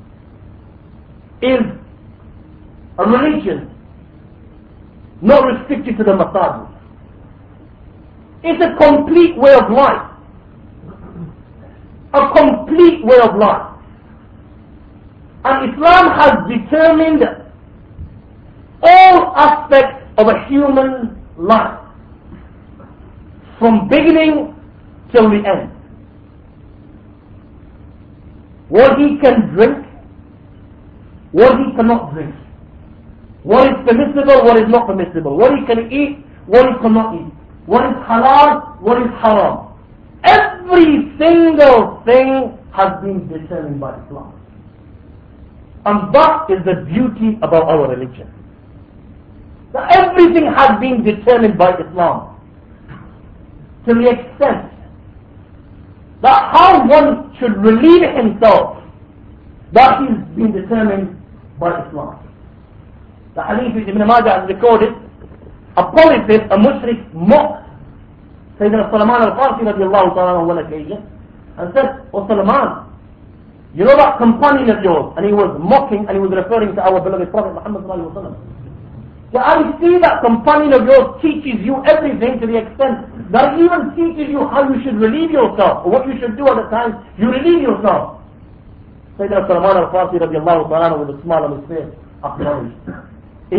is a religion not restricted to the masajid. It's a complete way of life. A complete way of life. And Islam has determined all aspects of a human life, from beginning till the end. What he can drink, what he cannot drink, what is permissible, what is not permissible, what he can eat, what he cannot eat, what is halal, what is haram. Every single thing has been determined by Islam. And that is the beauty about our religion. That everything has been determined by Islam, to the extent that how one should relieve himself, that is been determined by Islam. The hadith which Ibn Majah has recorded, a polytheist, a mushrik, mocked Sayyidina Salman al-Farsi radiallahu ta'ala on one occasion and said, "Oh Salman, you know that companion of yours?" And he was mocking and he was referring to our beloved Prophet Muhammad sallallahu alaihi wasallam. So I see that companion of yours teaches you everything, to the extent that he even teaches you how you should relieve yourself, or what you should do at the time you relieve yourself. Sayyidina Salman al-Farsi radiallahu ta'ala with a smile on his face acknowledged,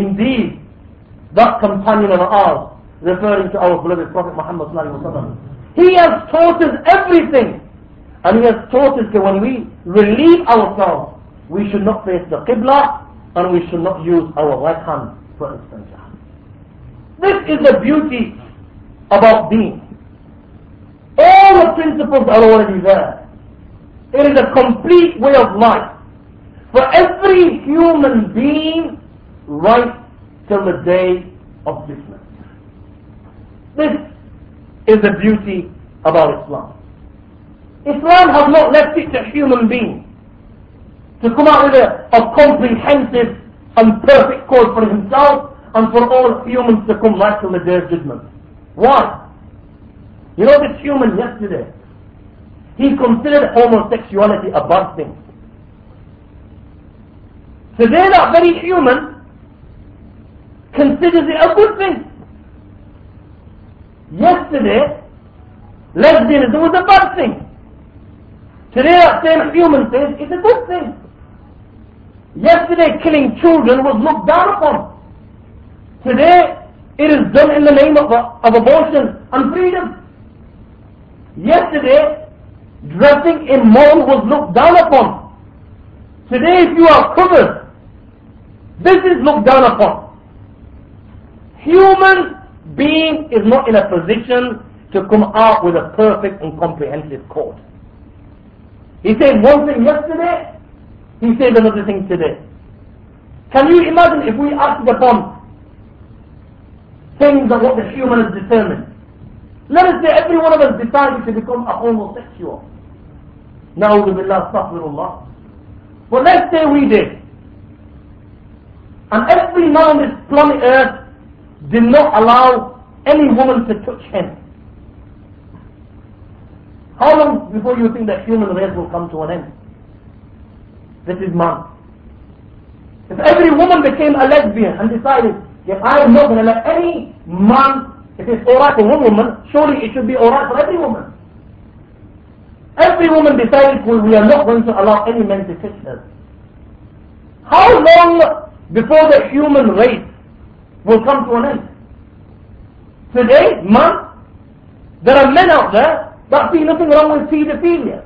indeed, that companion of ours, referring to our beloved Prophet Muhammad sallallahu alaihi wasallam, He has taught us everything. And He has taught us that when we relieve ourselves, we should not face the Qibla and we should not use our right hand for istinja. This is the beauty about deen. All the principles are already there. It is a complete way of life for every human being right till the day of judgment. This is the beauty about Islam. Islam has not left it to human beings to come out with a comprehensive and perfect code for himself and for all humans to come right till the day of judgment. Why? You know this human yesterday, he considered homosexuality a bad thing. Today that very human considers it a good thing. Yesterday, lesbianism was a bad thing. Today that same human says it's a good thing. Yesterday killing children was looked down upon. Today it is done in the name of abortion and freedom. Yesterday dressing immoral was looked down upon. Today if you are covered, this is looked down upon. Human being is not in a position to come out with a perfect and comprehensive code. He said one thing yesterday, he said another thing today. Can you imagine if we acted upon things of what the human has determined? Let us say every one of us decided to become a homosexual. Na'udhu billah, astaghfirullah. But let's say we did. And every man on this planet Earth did not allow any woman to touch him. How long before you think that human race will come to an end? This is man. If every woman became a lesbian and decided, if I am not going to let any man, if it's alright for one woman, surely it should be alright for every woman. Every woman decided, well, we are not going to allow any men to touch her. How long before the human race will come to an end? Today, man, there are men out there that see nothing wrong with pedophilia.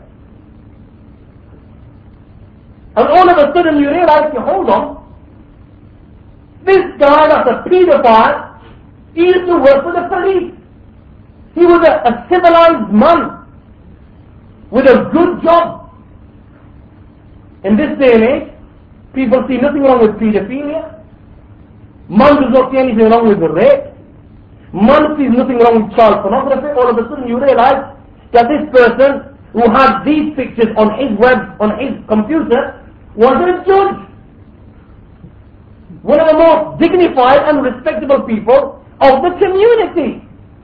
And all of a sudden you realize, hold on, this guy that's a pedophile, he used to work for the police. He was a civilized man with a good job. In this day and age, people see nothing wrong with pedophilia. Man does not see anything wrong with rape. Man sees nothing wrong with child pornography. All of a sudden you realize that this person who had these pictures on his web, on his computer, was a judge. One of the most dignified and respectable people of the community.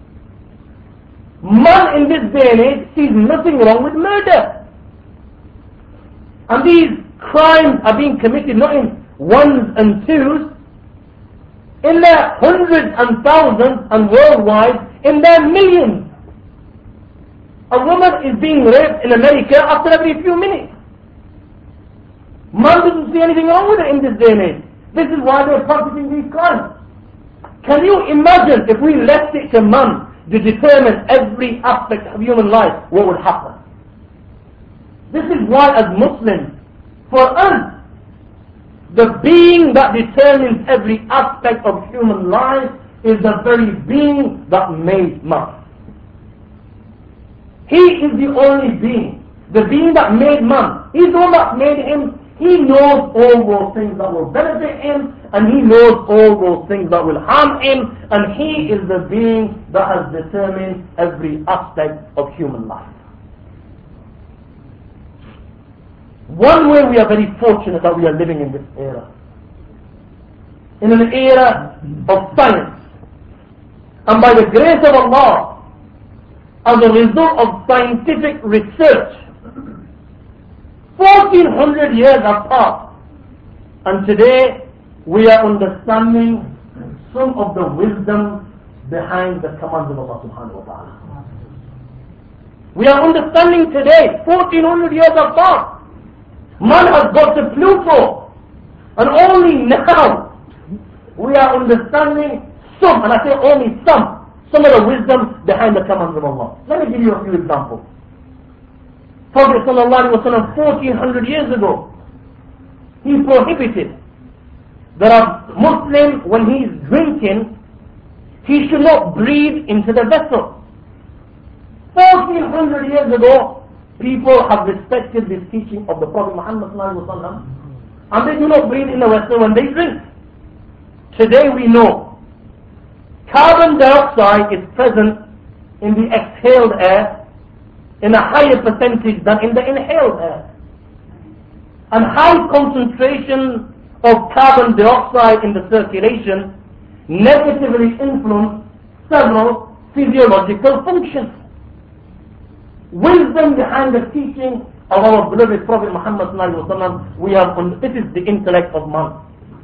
Man in this day and age sees nothing wrong with murder. And these crimes are being committed not in ones and twos, in their hundreds and thousands, and worldwide in their millions. A woman is being raped in America after every few minutes. Man doesn't see anything wrong with it in this day and age. This is why they're practicing these crimes. Can you imagine if we left it to man to determine every aspect of human life, what would happen? This is why as Muslims, for us, the being that determines every aspect of human life is the very being that made man. He is the only being. The being that made man. He's the one that made him. He knows all those things that will benefit him, and he knows all those things that will harm him, and he is the being that has determined every aspect of human life. One way we are very fortunate that we are living in this era. In an era of science. And by the grace of Allah, as a result of scientific research, 1400 years have passed, and today we are understanding some of the wisdom behind the commands of Allah subhanahu wa ta'ala. We are understanding today, 1400 years have passed. Man has got to Pluto, and only now we are understanding some, and I say only some some of the wisdom behind the commands of Allah. Let me give you a few examples. Prophet ﷺ 1400 years ago, he prohibited that a Muslim, when he is drinking, he should not breathe into the vessel. 1400 years ago, people have respected this teaching of the Prophet Muhammad ﷺ, and they do not breathe in the vessel when they drink. Today we know carbon dioxide is present in the exhaled air in a higher percentage than in the inhaled air. And high concentration of carbon dioxide in the circulation negatively influence several physiological functions. Wisdom behind the teaching of our beloved Prophet Muhammad ﷺ, we have this is the intellect of man.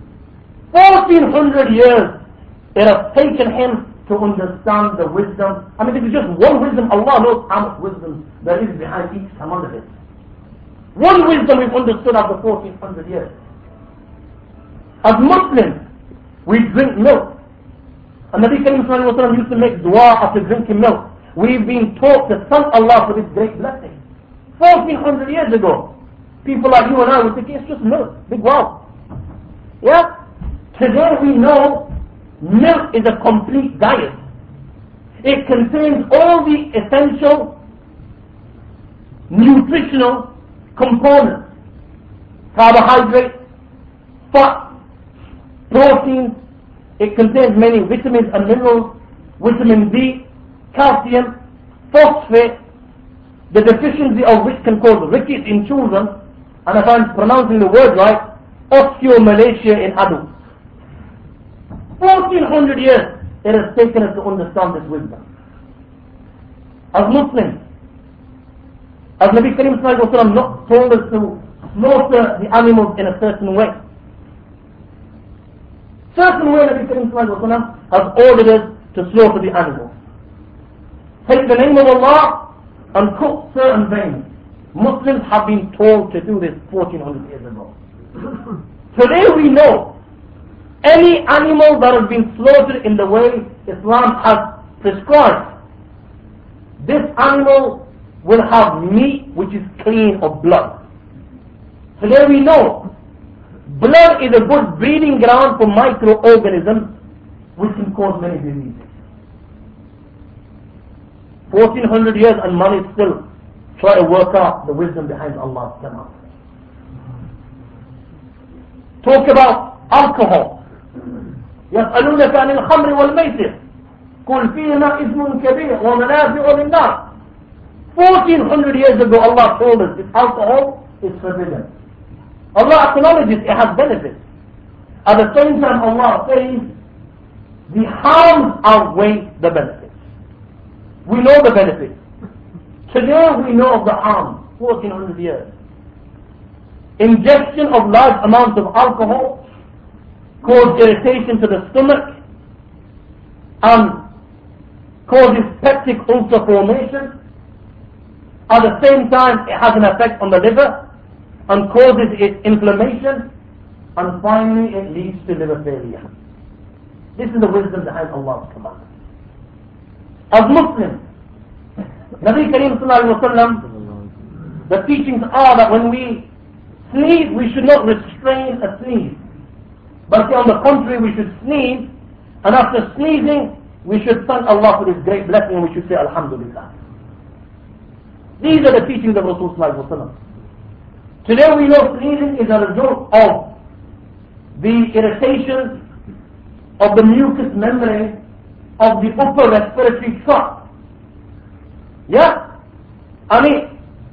1400 years it has taken him to understand the wisdom. I mean, this is just one wisdom. Allah knows how much wisdom there is behind each command of it. One wisdom we've understood after 1400 years. As Muslims, we drink milk. And Nabi Karim Sallallahu Alaihi Wasallam used to make dua after drinking milk. We've been taught to thank Allah for this great blessing. 1400 years ago, people like you and I would think it's just milk. Big wow. Yeah? Today we know milk is a complete diet. It contains all the essential nutritional components. Carbohydrates, fat, proteins. It contains many vitamins and minerals, vitamin D, calcium, phosphate, the deficiency of which can cause rickets in children, and if I'm pronouncing the word right, osteomalacia in adults. 1400 years it has taken us to understand this wisdom. As Muslims, as Nabi Karim Sallallahu Alaihi Wasallam not told us to slaughter the animals in a certain way. Certain way Nabi Karim Sallallahu Alaihi Wasallam has ordered us to slaughter the animals. Take the name of Allah and cook certain things. Muslims have been told to do this 1400 years ago. Today we know any animal that has been slaughtered in the way Islam has prescribed, this animal will have meat which is clean of blood. Today we know blood is a good breeding ground for microorganisms which can cause many diseases. 1400 years and man is still trying to work out the wisdom behind Allah's command. Talk about alcohol. يسألونك عن الخمر والميسر قل فيهما إثم كبير ومنافع للناس. 1400 years ago Allah told us that alcohol is forbidden. Allah acknowledges it has benefits. At the same time Allah says the harms outweigh the benefits. We know the benefits. Today we know of the harms. 1400 years. Ingestion of large amounts of alcohol causes irritation to the stomach and causes peptic ulcer formation. At the same time it has an effect on the liver and causes its inflammation, and finally it leads to liver failure. This is the wisdom behind Allah's command. As Muslims, Nabi Karim Sallallahu Alaihi Wasallam, the teachings are that when we sneeze, we should not restrain a sneeze, but on the contrary, we should sneeze, and after sneezing, we should thank Allah for this great blessing, and we should say Alhamdulillah. These are the teachings of Rasulullah. Today we know sneezing is a result of the irritation of the mucous membrane of the upper respiratory tract. Yeah? And it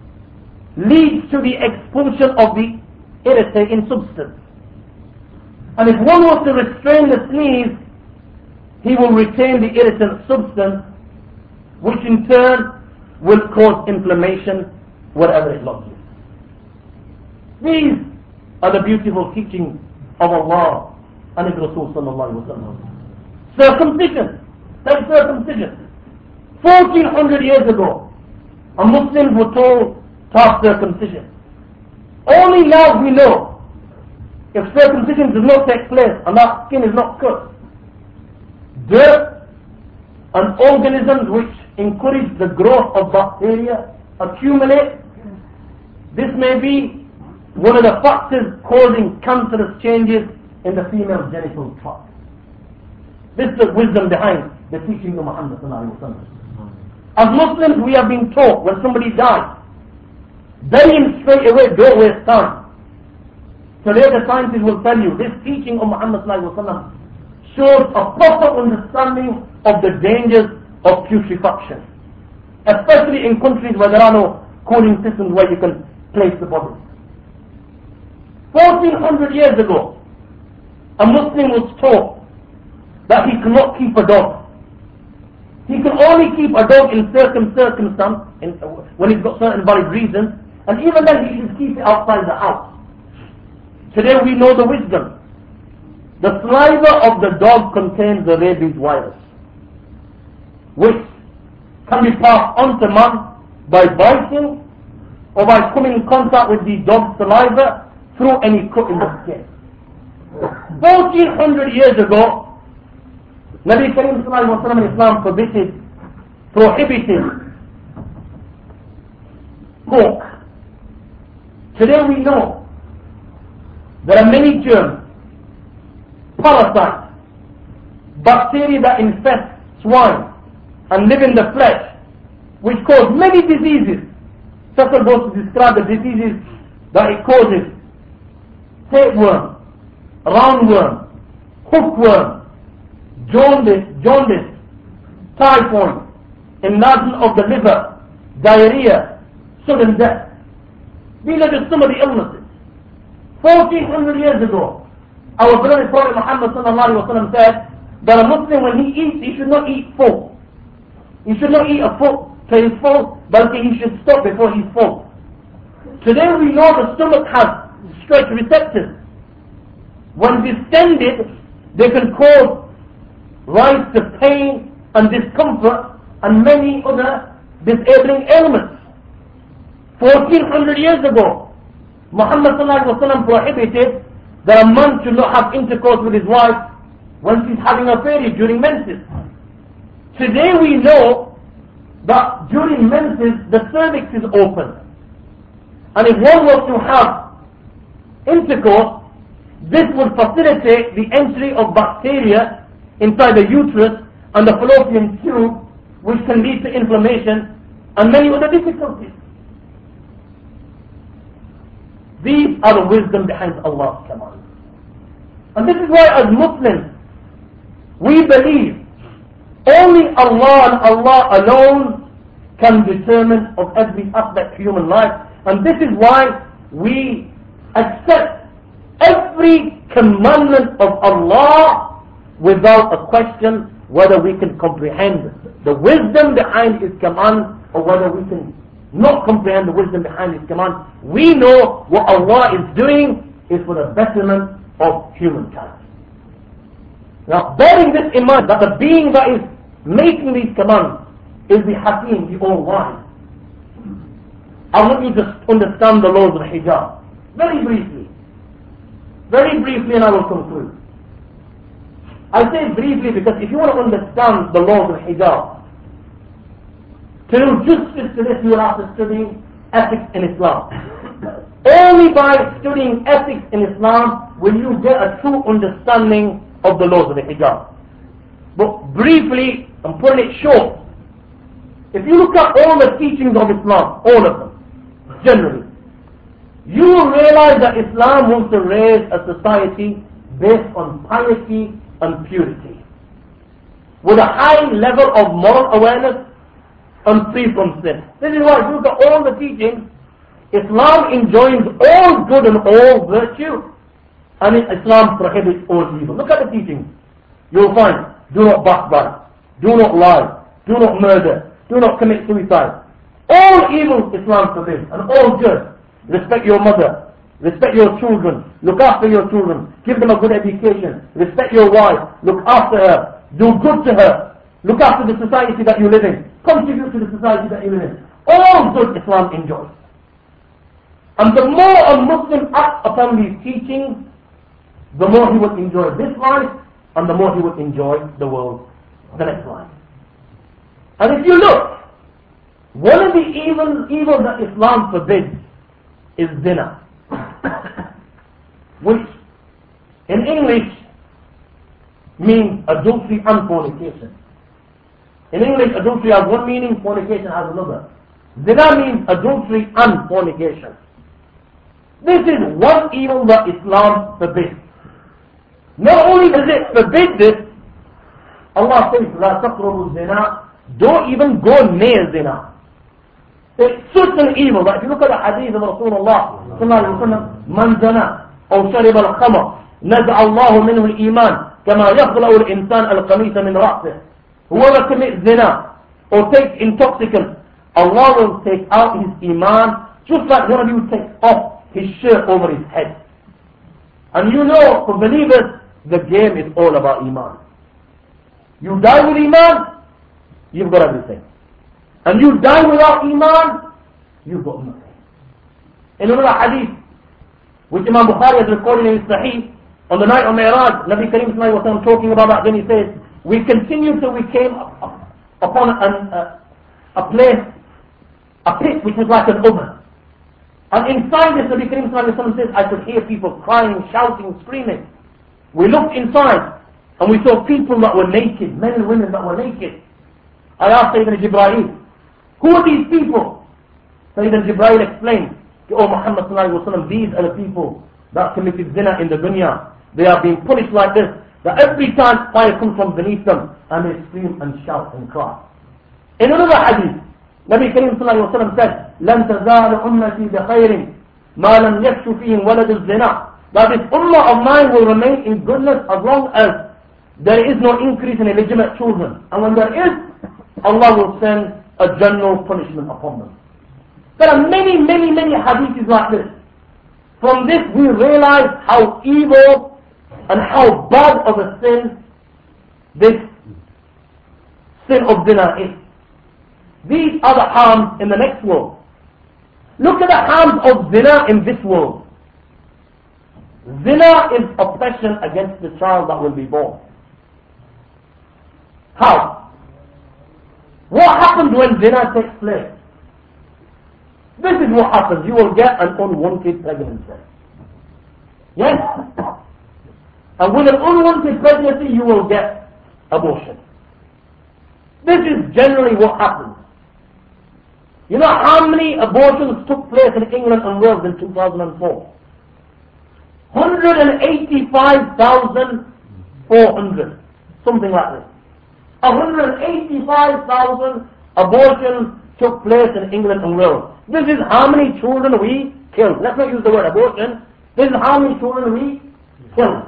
leads to the expulsion of the irritating substance. And if one was to restrain the sneeze, he will retain the irritant substance, which in turn will cause inflammation wherever it lodges. These are the beautiful teachings of Allah and His Rasul Sallallahu Alaihi Wasallam. Circumcision. Take circumcision. 1400 years ago, a Muslims were told to have circumcision. Only now we know if circumcision does not take place and that skin is not cut, dirt and organisms which encourage the growth of bacteria accumulate. This may be one of the factors causing cancerous changes in the female genital tract. This is the wisdom behind the teaching of Muhammad sallallahu alaihi wasallam. As Muslims, we have been taught when somebody dies, bury him straight away, don't waste time. Today the scientists will tell you this teaching of Muhammad sallallahu alaihi wasallam shows a proper understanding of the dangers of putrefaction, especially in countries where there are no cooling systems where you can place the body. 1400 years ago, a Muslim was taught that he cannot keep a dog. He can only keep a dog in certain circumstances, when he's got certain valid reasons, and even then he should keep it outside the house. Today we know the wisdom. The saliva of the dog contains the rabies virus, which can be passed on to man by biting or by coming in contact with the dog's saliva through any cut in the skin. 1400 years ago, Nabi Karim sallallahu alaihi wasallam in Islam prohibited pork. Today we know there are many germs, parasites, bacteria that infest swine and live in the flesh, which cause many diseases. Just about to describe the diseases that it causes: tapeworm, roundworm, hookworm, jaundice, typhoid, enlargement of the liver, diarrhea, sudden death. These are just some of the illnesses. 1400 years ago, our beloved Prophet Muhammad sallallahu alaihi wasallam said that a Muslim, when he eats, he should not eat full. He should not eat a foot till he's full, but he should stop before he's full. Today we know the stomach has stretch receptors. When distended, they can cause rise to pain and discomfort and many other disabling ailments. 1400 years ago, Muhammad sallallahu alaihi wasallam prohibited that a man should not have intercourse with his wife when she's having a period during menses. Today we know that during menses the cervix is open, and if one was to have intercourse, this would facilitate the entry of bacteria inside the uterus and the fallopian tube, which can lead to inflammation and many other difficulties. These are the wisdom behind Allah's command. And this is why as Muslims, we believe only Allah and Allah alone can determine of every aspect of human life. And this is why we accept every commandment of Allah without a question whether we can comprehend the wisdom behind His command or whether we can not comprehend the wisdom behind His command. We know what Allah is doing is for the betterment of humankind. Now, bearing this in mind, that the being that is making these commands is the Hakim, the All-Wise, I want you to understand the laws of hijab very briefly. Very briefly, and I will conclude. I say briefly because if you want to understand the laws of hijab, to do justice to this, you will have to study ethics in Islam. Only by studying ethics in Islam will you get a true understanding of the laws of the hijab. But briefly, I'm putting it short. If you look at all the teachings of Islam, all of them, generally, you will realize that Islam wants to raise a society based on piety and purity, with a high level of moral awareness and free from sin. This is why if you look at all the teachings, Islam enjoins all good and all virtue, and Islam prohibits all evil. Look at the teachings. You'll find, do not backbite, do not lie, do not murder, do not commit suicide. All evil Islam forbids, and all good. Respect your mother, respect your children, look after your children, give them a good education, respect your wife, look after her, do good to her, look after the society that you live in, contribute to the society that you live in. All good Islam enjoys. And the more a Muslim acts upon these teachings, the more he will enjoy this life, and the more he will enjoy the world, the next life. And if you look, one of the evils that Islam forbids is zina, which in English means adultery and fornication. In English, adultery has one meaning, fornication has another. Zina means adultery and fornication. This is one evil that Islam forbids. Not only does it forbid this, Allah says, "La taqrabu zina," don't even go near zina. It's such an evil that if you look at the hadith of Rasulullah sallallahu alaihi wasallam, "Man zana aw shariba al-khamr, naz'a Allahu minhu al-iman, kama yakhla'u al-insan al-qamisa min ra'sih." Whoever commits zina or takes intoxicant, Allah will take out his iman just like one of you takes off his shirt over his head. And you know, for believers, the game is all about iman. You die with iman, you've got everything. And you die without iman, you've got nothing. In another hadith, which Imam Bukhari has recorded in his Sahih, on the night of Mi'raj, Nabi Kareem sallallahu alaihi wasallam talking about that, then he says, we continued till we came upon a place, a pit which was like an oven. And inside this, Nabi Kareem sallallahu alaihi wasallam says, I could hear people crying, shouting, screaming. We looked inside, and we saw people that were naked, men and women that were naked. I asked Sayyidina Jibreel, who are these people? Sayyidina Jibreel explained, O Muhammad sallallahu alaihi wasallam, these are the people that committed zina in the dunya. They are being punished like this, that every time fire comes from beneath them, and they scream and shout and cry. In another hadith, Nabi Kareem sallallahu alaihi wasallam said, لَن تَزَالُ أُمَّتِي بِخَيْرٍ مَا لَمْ يَكْشُ فِيهِمْ وَلَدُ الزِّنَا. That this ummah of mine will remain in goodness as long as there is no increase in illegitimate children. And when there is, Allah will send a general punishment upon them. There are many hadiths like this. From this we realize how evil and how bad of a sin this sin of zina is. These are the harms in the next world. Look at the harms of zina in this world. Zina is oppression against the child that will be born. How? What happens when zina takes place? This is what happens. You will get an unwanted pregnancy. Yes? And with an unwanted pregnancy, you will get abortion. This is generally what happens. You know how many abortions took place in England and Wales in 2004? 185,400. Something like this. 185,000 abortions took place in England and Wales. This is how many children we killed. Let's not use the word abortion. This is how many children we killed.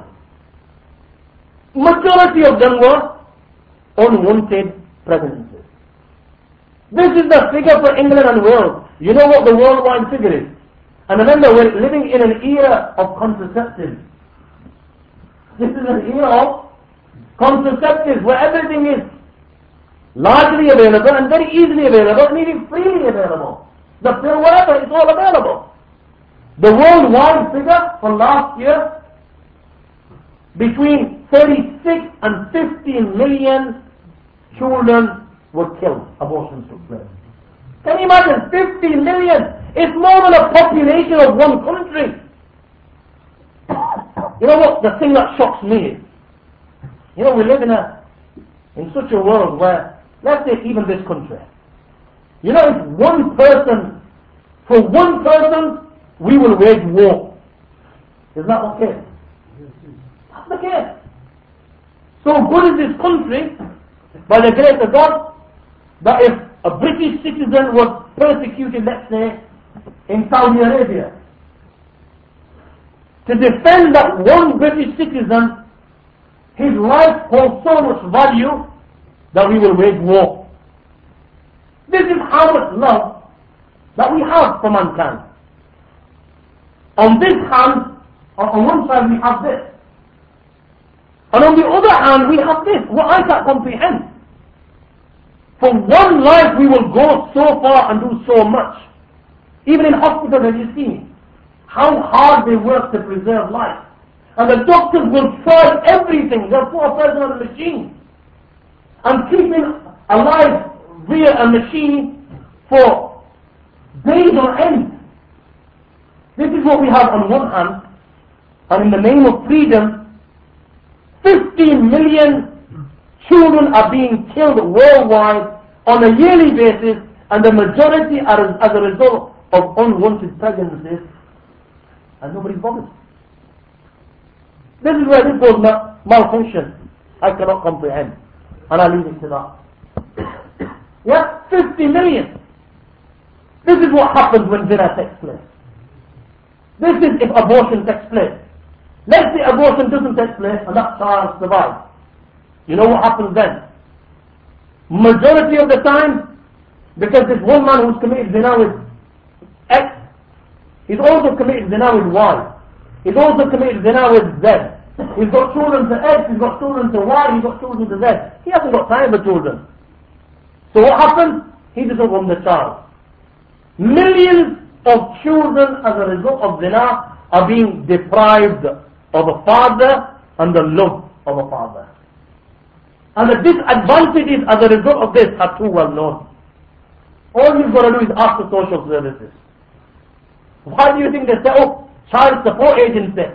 Majority of them were unwanted pregnancies. This is the figure for England and Wales. You know what the worldwide figure is? And remember, we're living in an era of contraceptives. This is an era of contraceptives where everything is largely available and very easily available and even freely available. The pill, whatever, it's all available. The worldwide figure for last year, between 36 and 15 million children were killed. Abortions took place. Can you imagine? 50 million! It's more than a population of one country. You know what? The thing that shocks me is, you know, we live in such a world where, let's say even this country, you know, if one person, for one person, we will wage war. Is that okay? That's the case. So good is this country, by the grace of God, that if a British citizen was persecuted, let's say, in Saudi Arabia, to defend that one British citizen, his life holds so much value that we will wage war. This is how much love that we have for mankind. On this hand, on one side we have this. And on the other hand we have this, what I can't comprehend. For one life we will go so far and do so much. Even in hospitals, as you see, how hard they work to preserve life. And the doctors will try everything. They'll put a person on the machine and keep him alive via a machine for days on end. This is what we have on one hand, and in the name of freedom, 50 million children are being killed worldwide on a yearly basis, and the majority are as a result of unwanted pregnancies, and nobody's bothered. This is where this goes malfunction. I cannot comprehend, and I leave it to that. Yeah, 50 million. This is what happens when zina takes place. This is if abortion takes place. Let's say abortion doesn't take place and that child survives. You know what happens then? Majority of the time, because this one man who's committed zina with X, he's also committed zina with Y. He's also committed zina with Z. He's got children to X, he's got children to Y, he's got children to Z. He hasn't got time for children. So what happens? He doesn't want the child. Millions of children as a result of zina are being deprived of a father and the love of a father. And the disadvantages as a result of this are too well known. All you've got to do is ask the social services. Why do you think they set up child support agencies?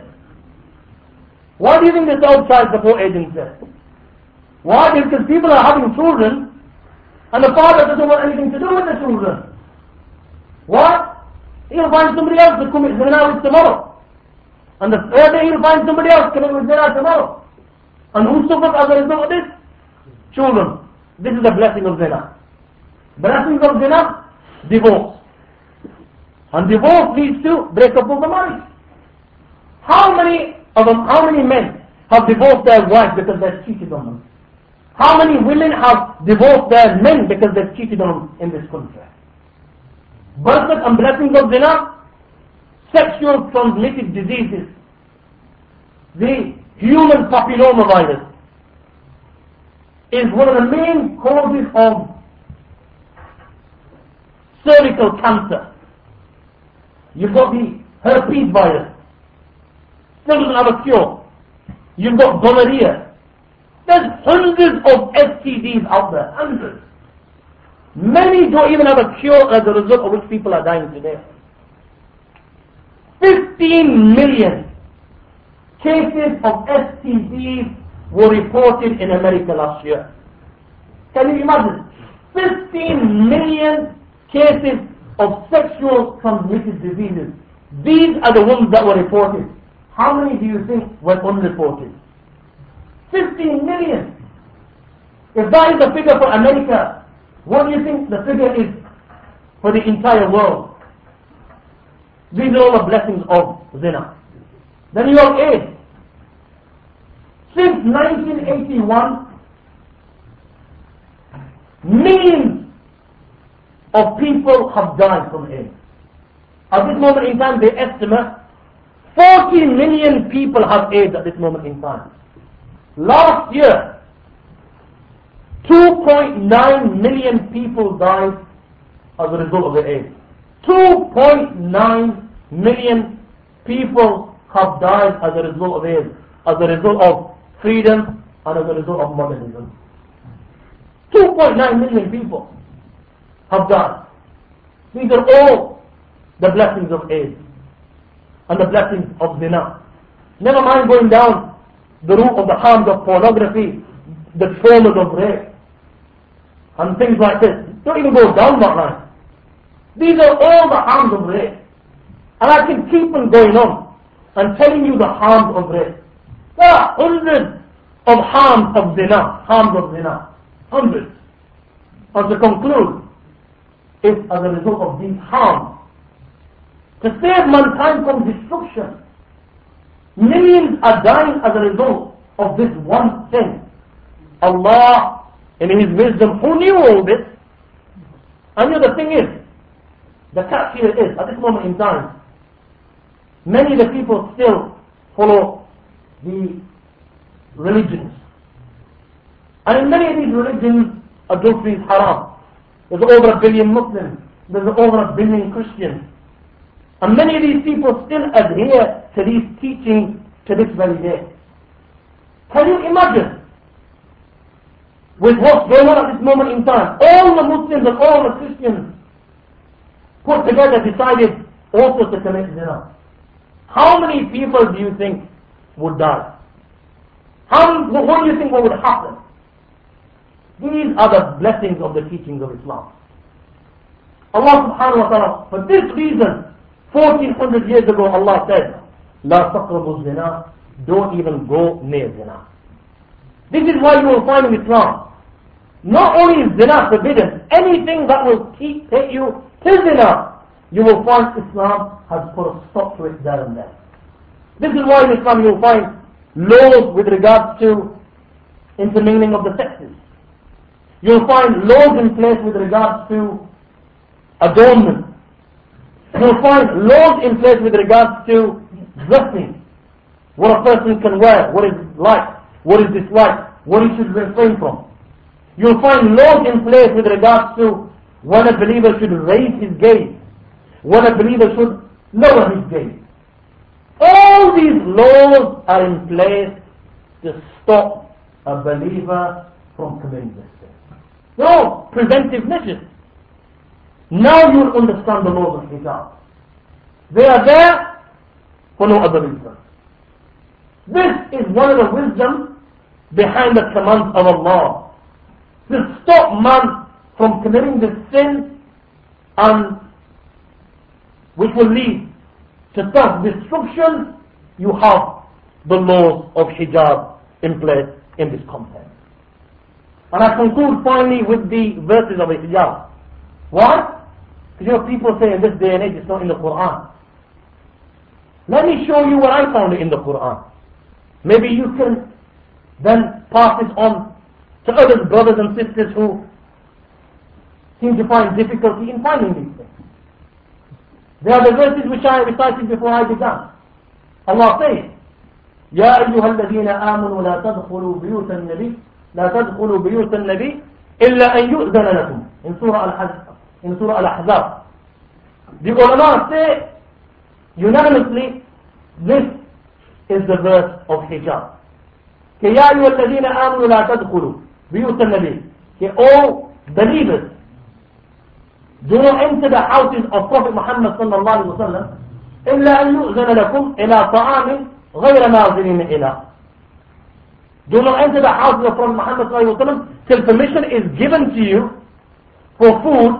Why do you think they set up child support agencies? Why? Because people are having children and the father doesn't want anything to do with the children. What? He'll find somebody else to commit zina with tomorrow. And the third day he'll find somebody else to commit with zina tomorrow. And who suffers as a result of this? Children. This is the blessing of zina. Blessings of zina? Divorce. And divorce leads to breakup of the marriage. How many men have divorced their wives because they've cheated on them? How many women have divorced their men because they've cheated on them in this country? Barakat and blessings of zina, sexual transmitted diseases, the human papillomavirus is one of the main causes of cervical cancer. You've got the herpes virus, still doesn't have a cure. You've got gonorrhea. There's hundreds of STDs out there, hundreds. Many don't even have a cure as a result of which people are dying today. 15 million cases of STDs were reported in America last year. Can you imagine? 15 million cases of sexual transmitted diseases. These are the ones that were reported. How many do you think were unreported? 15 million. If that is the figure for America, what do you think the figure is for the entire world? These are all the blessings of zina. Then you have AIDS. Since 1981, millions of people have died from AIDS. At this moment in time, they estimate 40 million people have AIDS at this moment in time. Last year, 2.9 million people died as a result of the AIDS. 2.9 million people have died as a result of AIDS, as a result of freedom and as a result of modernism. 2.9 million people have died. These are all the blessings of AIDS and the blessings of zina. Never mind going down the route of the harms of pornography, the traumas of rape, and things like this. Don't even go down that line. These are all the harms of rape. And I can keep on going on and telling you the harms of rape. There are hundreds of harms of zina. Hundreds. And to conclude, if as a result of these harms, to save mankind from destruction, millions are dying as a result of this one thing. Allah, in His wisdom, who knew all this? And the thing is, the catch here is, at this moment in time, many of the people still follow the religions. And in many of these religions, adultery is haram. There's over 1 billion Muslims. There's over 1 billion Christians. And many of these people still adhere to these teachings to this very day. Can you imagine with what's going on at this moment in time. All the Muslims and all the Christians put together decided also to commit zina. How many people do you think would die? What do you think would happen? These are the blessings of the teachings of Islam. Allah subhanahu wa ta'ala, for this reason, 1400 years ago Allah said, La taqrabu zina, don't even go near zina. This is why you will find in Islam, not only is zina forbidden, anything that will take you to zina, you will find Islam has put a stop to it there and then. This is why in Islam you will find laws with regards to intermingling of the sexes. You will find laws in place with regards to adornment. You will find laws in place with regards to dressing. What a person can wear, what is like, what is disliked, what he should refrain from. You will find laws in place with regards to when a believer should raise his gaze, when a believer should lower his gaze. All these laws are in place to stop a believer from committing this sin. They're all preventive measures. Now you will understand the laws of hijab. They are there for no other reason. This is one of the wisdom behind the commands of Allah, to stop man from committing this sin, and which will lead to self-destruction. You have the laws of hijab in place in this context. And I conclude finally with the verses of the hijab. Why? Because people say in this day and age it's not in the Quran. Let me show you what I found in the Quran. Maybe you can then pass it on to other brothers and sisters who seem to find difficulty in finding these things. They are the verses which I recited before I began. Allah says, يا أيها الذين آمنوا لا تدخلوا بيوت النبي إلا أن يؤذن لكم in Surah Al-Ahzab. The ulama say unanimously this is the verse of hijab. يا أيها الذين آمنوا لا تدخلوا بيوت النبي. All believers, do not enter the houses of Prophet Muhammad sallallahu alaihi wasallam إلا أن يؤذن لكم إلى طعام غير ناظرين إله. Do not enter the houses of Prophet Muhammad sallallahu alaihi wasallam till permission is given to you for food,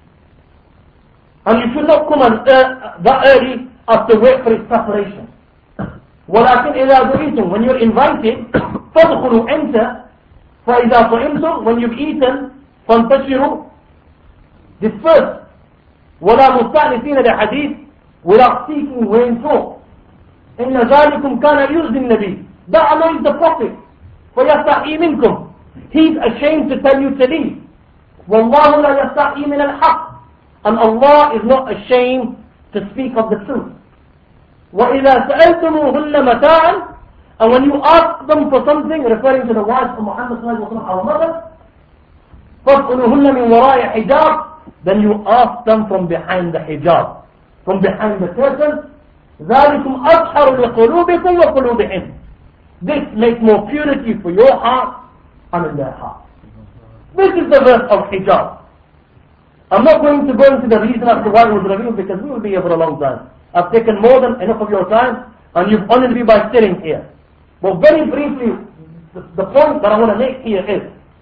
and you should not come that early as to wait for its preparation. ولكن إذا دعيتم, when you're invited, فادخلوا enter, فإذا طعمتم, when you've eaten, فانتشروا, disperse, ولا مستأنسين لحديث, without seeking vain talk. إن ذلكم كان يؤذي النبي. That annoys the Prophet. فيستحيي منكم. He's ashamed to tell you to leave. والله لا يستحيي من الحق. And Allah is not ashamed to speak of the truth. وإذا سألتموهن متاعا, and when you ask them for something, referring to the wives of Muhammad sallallahu alaihi wasallam, our mother, فاسألوهن من وراء حجاب, then you ask them from behind the hijab, from behind the curtain. ذلكم أطهر لقلوبكم وقلوبهم. This makes more purity for your heart and in their heart. This is the verse of hijab. I'm not going to go into the reason as to why it was revealed, because we will be here for a long time. I've taken more than enough of your time, and you've honored me by sitting here. But very briefly, the point that I want to make here is,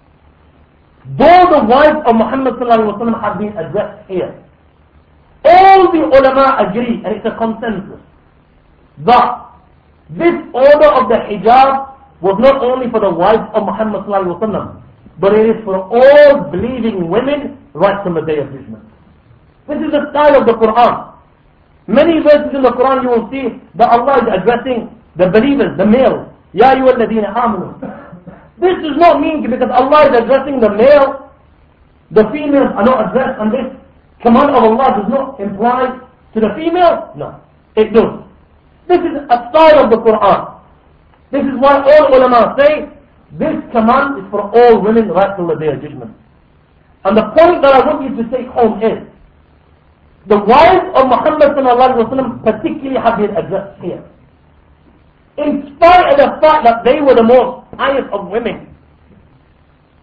though the wives of Muhammad sallallahu alaihi wasallam have been addressed here, all the ulama agree, and it's a consensus, that this order of the hijab was not only for the wives of Muhammad sallallahu alaihi wasallam, but it is for all believing women right from the day of judgment. This is the style of the Quran. Many verses in the Quran you will see that Allah is addressing the believers, the males. Ya ayyuhal ladhina amanu. This does not mean because Allah is addressing the male, the females are not addressed, and this command of Allah does not imply to the female. No, it does. This is a style of the Quran. This is why all ulama say this command is for all women right till the day of judgment. And the point that I want you to take home is, the wives of Muhammad sallallahu alaihi wasallam particularly have been addressed here. In spite of the fact that they were the most pious of women,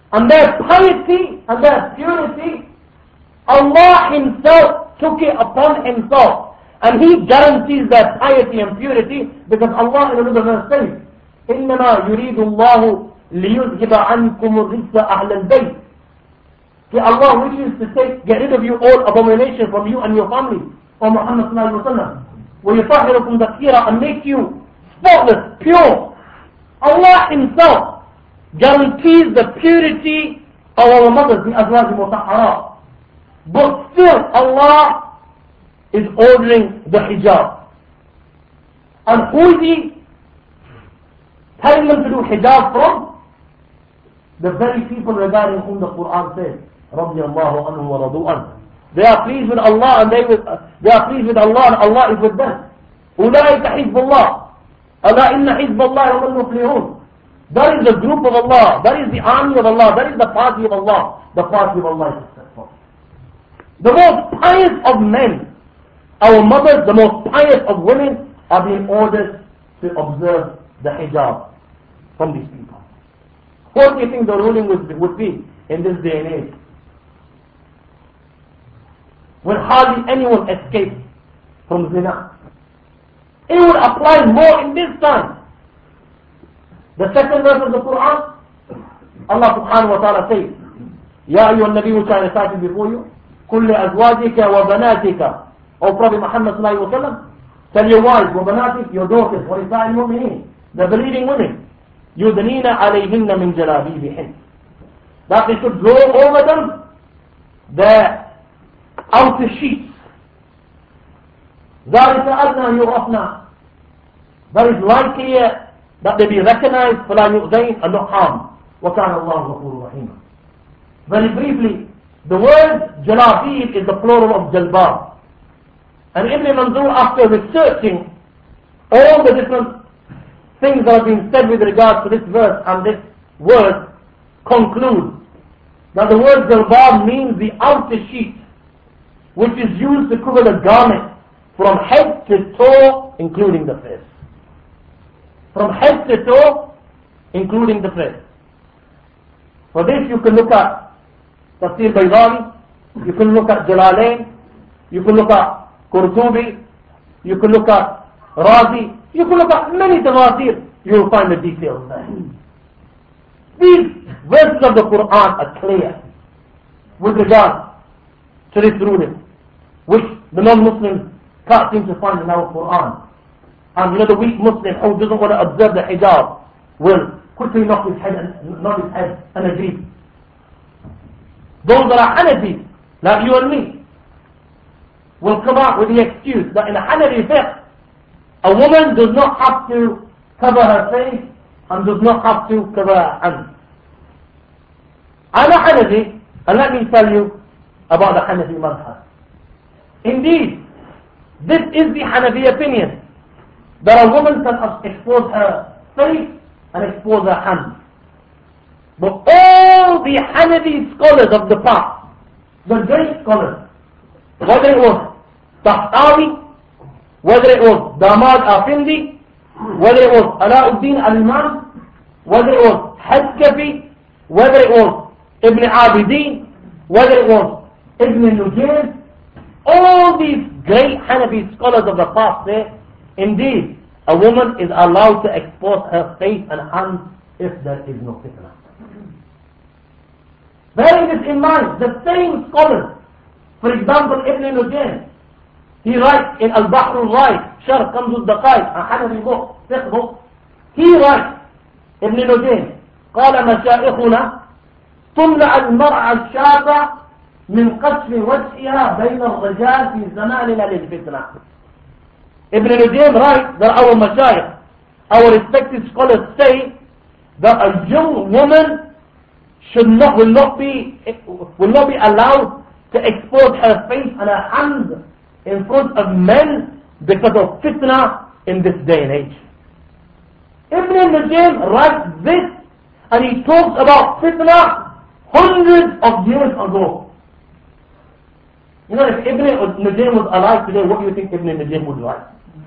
and their piety and their purity, Allah Himself took it upon Himself, and He guarantees their piety and purity, because Allah in another verse says, إِنَّمَا يُرِيدُ اللَّهُ لِيُذْهِبَ عَنْكُمُ الرِّجْسَ أَهْلَ الْبَيْتِ. Allah wishes to get rid of you all abomination from you and your family, O Muhammad sallallahu alaihi wasallam. وَيُطَهِّرُكُمْ تَطْهِيرًا, and make you spotless, pure. Allah Himself guarantees the purity of our mothers, the Azwaj Mutahharat. But still Allah is ordering the hijab. And who is He telling them to do hijab from? The very people regarding whom the Quran says, رَضِيَ اللَّهُ عَنْهُ وَرَضُوا عَنْهُ. They are pleased with Allah and they are pleased with Allah and Allah is with them. أُولَٰئِكَ حِزْبُ اللَّهِ أَلَا إِنَّ حِزْبَ اللَّهِ هُمُ الْمُفْلِحُونَ. That is the group of Allah, that is the army of Allah, that is the party of Allah. The party of Allah is successful. The most pious of men, our mothers, the most pious of women, are being ordered to observe the hijab from these people. What do you think the ruling would be in this day and age? Will hardly anyone escape from zina. It would apply more in this time. The second verse of the Quran, Allah subhanahu wa ta'ala says, Ya ayyuha an-nabi, which I recited before you, kulli azwajika wa banatika, O Prophet Muhammad sallallahu alayhi wa sallam, tell your wives, wa banatik, your daughters, wa nisa'il mu'mineen, the believing women, yudnina alayhinna min jalabibihin, that they should draw over them their outer sheets. ذَلِكَ أَدْنَى يُعْرَفْنَا. That is likelier that they be recognized, فَلَا يُؤْذَيْنَ, and not harmed. وَكَانَ اللَّهُ غَفُورٌ رَحِيمًا. Very briefly, the word jalabib is the plural of jalbab. And Ibn Manzur, after researching all the different things that have been said with regard to this verse and this word, concludes that the word jalbab means the outer sheet, which is used to cover the garment from head to toe, including the face. From head to toe, including the face. For this you can look at Tafsir Baydawi, you can look at Jalalain, you can look at Qurtubi, you can look at Razi, you can look at many tafsir, you will find the details there. These verses of the Quran are clear with regard to this ruling, which the non-Muslims can't seem to find in our Quran. And the weak Muslim who doesn't want to observe the hijab will quickly knock his head and agree. Those that are Hanafi, like you and me, will come out with the excuse that in a Hanafi fiqh, a woman does not have to cover her face and does not have to cover her hands. I'm a Hanafi, and let me tell you about the Hanafi madhab. Indeed, this is the Hanafi opinion, that a woman can expose her face and expose her hands. But all the Hanafi scholars of the past, the great scholars, whether it was Tahtawi, whether it was Damad Afindi, whether it was Alauddin al-Imam, whether it was Hadkafi, whether it was Ibn Abidin, whether it was Ibn Nujayr, all these great Hanafi scholars of the past say, indeed, a woman is allowed to expose her face and hands if there is no fitna. Bearing this in mind, the same scholars, for example, Ibn Nujayr, he writes in Al-Bahr al-Raid, Sharh Kanz al-Daqaiq, a Hanafi book, fiqh book, he writes, Ibn Nujayr, قال مشائخنا تمنع المرأة الشابة من قصف وجهها بين الرجال في زماننا للفتنة. Ibn Nujayr writes that our mashayikh, our respected scholars say that a young woman will not be allowed to expose her face and her hands in front of men because of fitna in this day and age. Ibn Nujayr writes this, and he talks about fitna hundreds of years ago. You know, if Ibn Nujayr was alive today, what do you think Ibn Nujayr would write?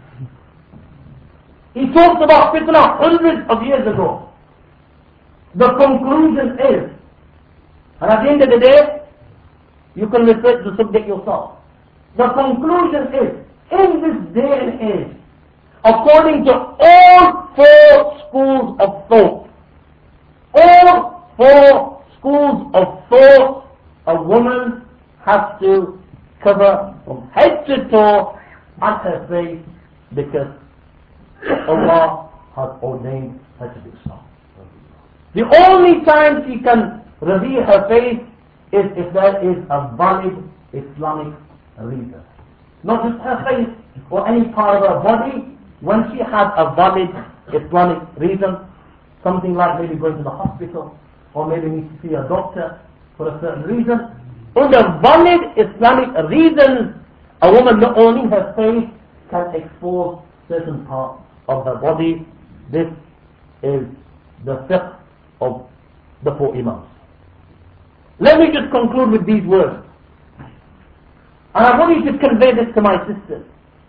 He talks about fitna hundreds of years ago. The conclusion is And at the end of the day, you can research the subject yourself. The conclusion is, in this day and age, according to all four schools of thought, a woman has to cover from head to toe on her face because Allah has ordained her to do so. The only time she can reveal her face is if there is a valid Islamic reason. Not just her face or any part of her body. When she has a valid Islamic reason, something like maybe going to the hospital or maybe needs to see a doctor for a certain reason, under valid Islamic reasons, a woman not only her face can expose certain parts of her body. This is the fiqh of the four imams. Let me just conclude with these words. And I want you to convey this to my sisters.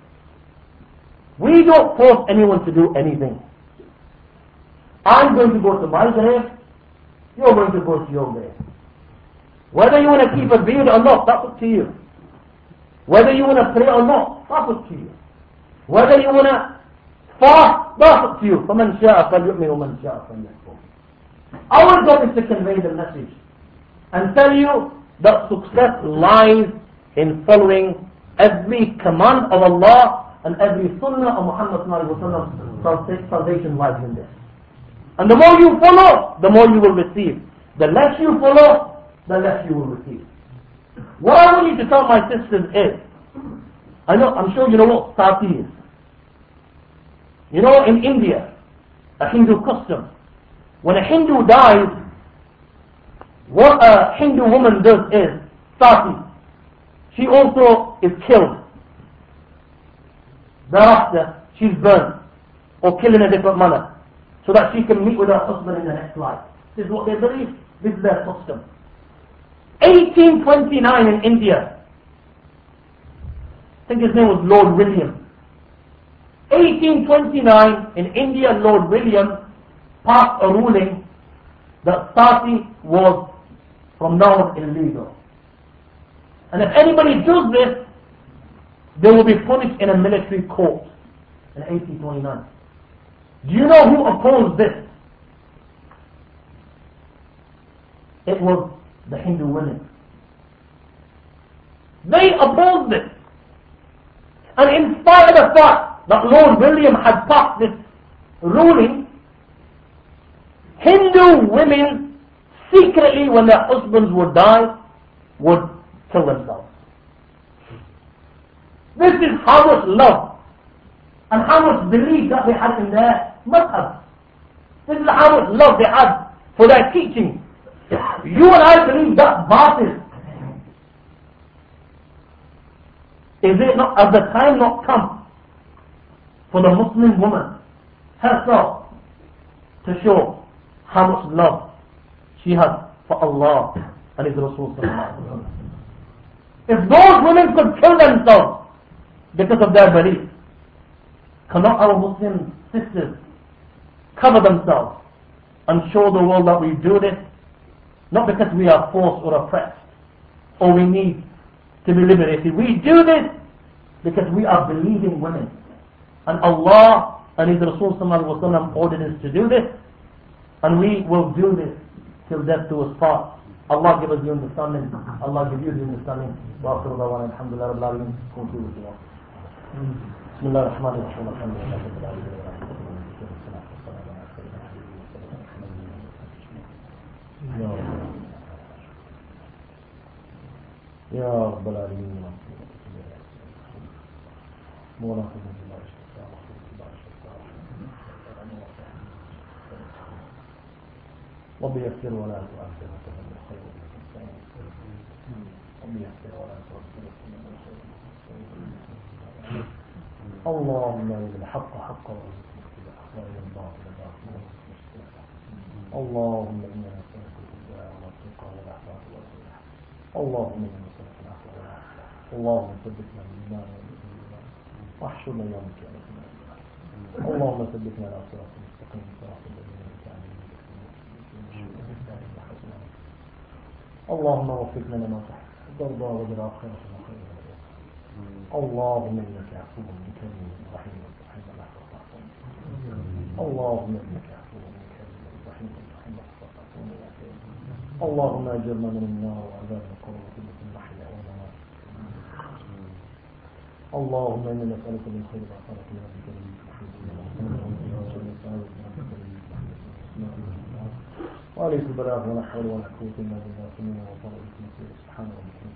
We don't force anyone to do anything. I'm going to go to my grave, you're going to go to your grave. Whether you want to keep a beard or not, that's up to you. Whether you want to pray or not, that's up to you. Whether you want to fast, that's up to you. فَمَنْ شَاءَ فَلْيُؤْمِنْ وَمَنْ شَاءَ فَلْيَكْفُرْ. Our job is to convey the message and tell you that success lies in following every command of Allah and every sunnah of Muhammad sallallahu alaihi wasallam. Salvation lies in this. And the more you follow, the more you will receive. The less you follow, the less you will receive. What I want you to tell my sisters is, I'm sure you know what sati is. You know, in India, a Hindu custom, when a Hindu dies, what a Hindu woman does is sati. She also is killed. Thereafter, she's burned or killed in a different manner, so that she can meet with her husband in the next life. This is what they believe. This is their custom. 1829 in India, I think his name was Lord William. 1829 in India, Lord William passed a ruling that sati was from now on illegal. And if anybody does this, they will be punished in a military court in 1829. Do you know who opposed this? It was the Hindu women. They opposed this. And in spite of the fact that Lord William had passed this ruling, Hindu women secretly, when their husbands would die, would kill themselves. This is how much love and how much belief that they had in their madhab. This is how much love they had for their teaching. You and I believe that batil. Is it not at the time not come for the Muslim woman herself to show how much love she has for Allah and His Rasul? If those women could kill themselves because of their belief, cannot our Muslim sisters cover themselves and show the world that we do this? Not because we are forced or oppressed or we need to be liberated. We do this because we are believing women. And Allah and His Rasul ordered us to do this. And we will do this till death do us part. Allah give us the understanding. Allah give you the understanding. Wa akhiru da'wana alhamdulillah rabbil alamin. Bismillah ar-Rahman ar-Rahim. Alhamdulillah rabbil alamin. يا رب العالمين رب يسر ولا تؤثر رب يسر ولا تؤثر اللهم إن الحق حقا وإن الباطل باطلا اللهم إنا نسألك الهدى والتقى والعفاف والغنى اللهم إنا نسألك العفو والعافية اللهم ثبتنا بالإيمان والإيمان واحشرنا يوم القيامة اللهم ثبتنا على صراط المستقيم صراط الذين أنعمت عليهم اللهم وفقنا لما تحب ترضى وبالآخرة خير. اللهم إنك عفو كريم رحيم تحب العفو فاعف عنا. اللهم إنك عفو كريم رحيم تحب العفو فاعف عنا. اللهم أجرنا من النار وعذاب القبر في المحيا والممات. اللهم إنا نسألك من خير ما سألك من ربك وعليك البلاغ ولا حول ولا قوة إلا بالله سبحانه وتعالى.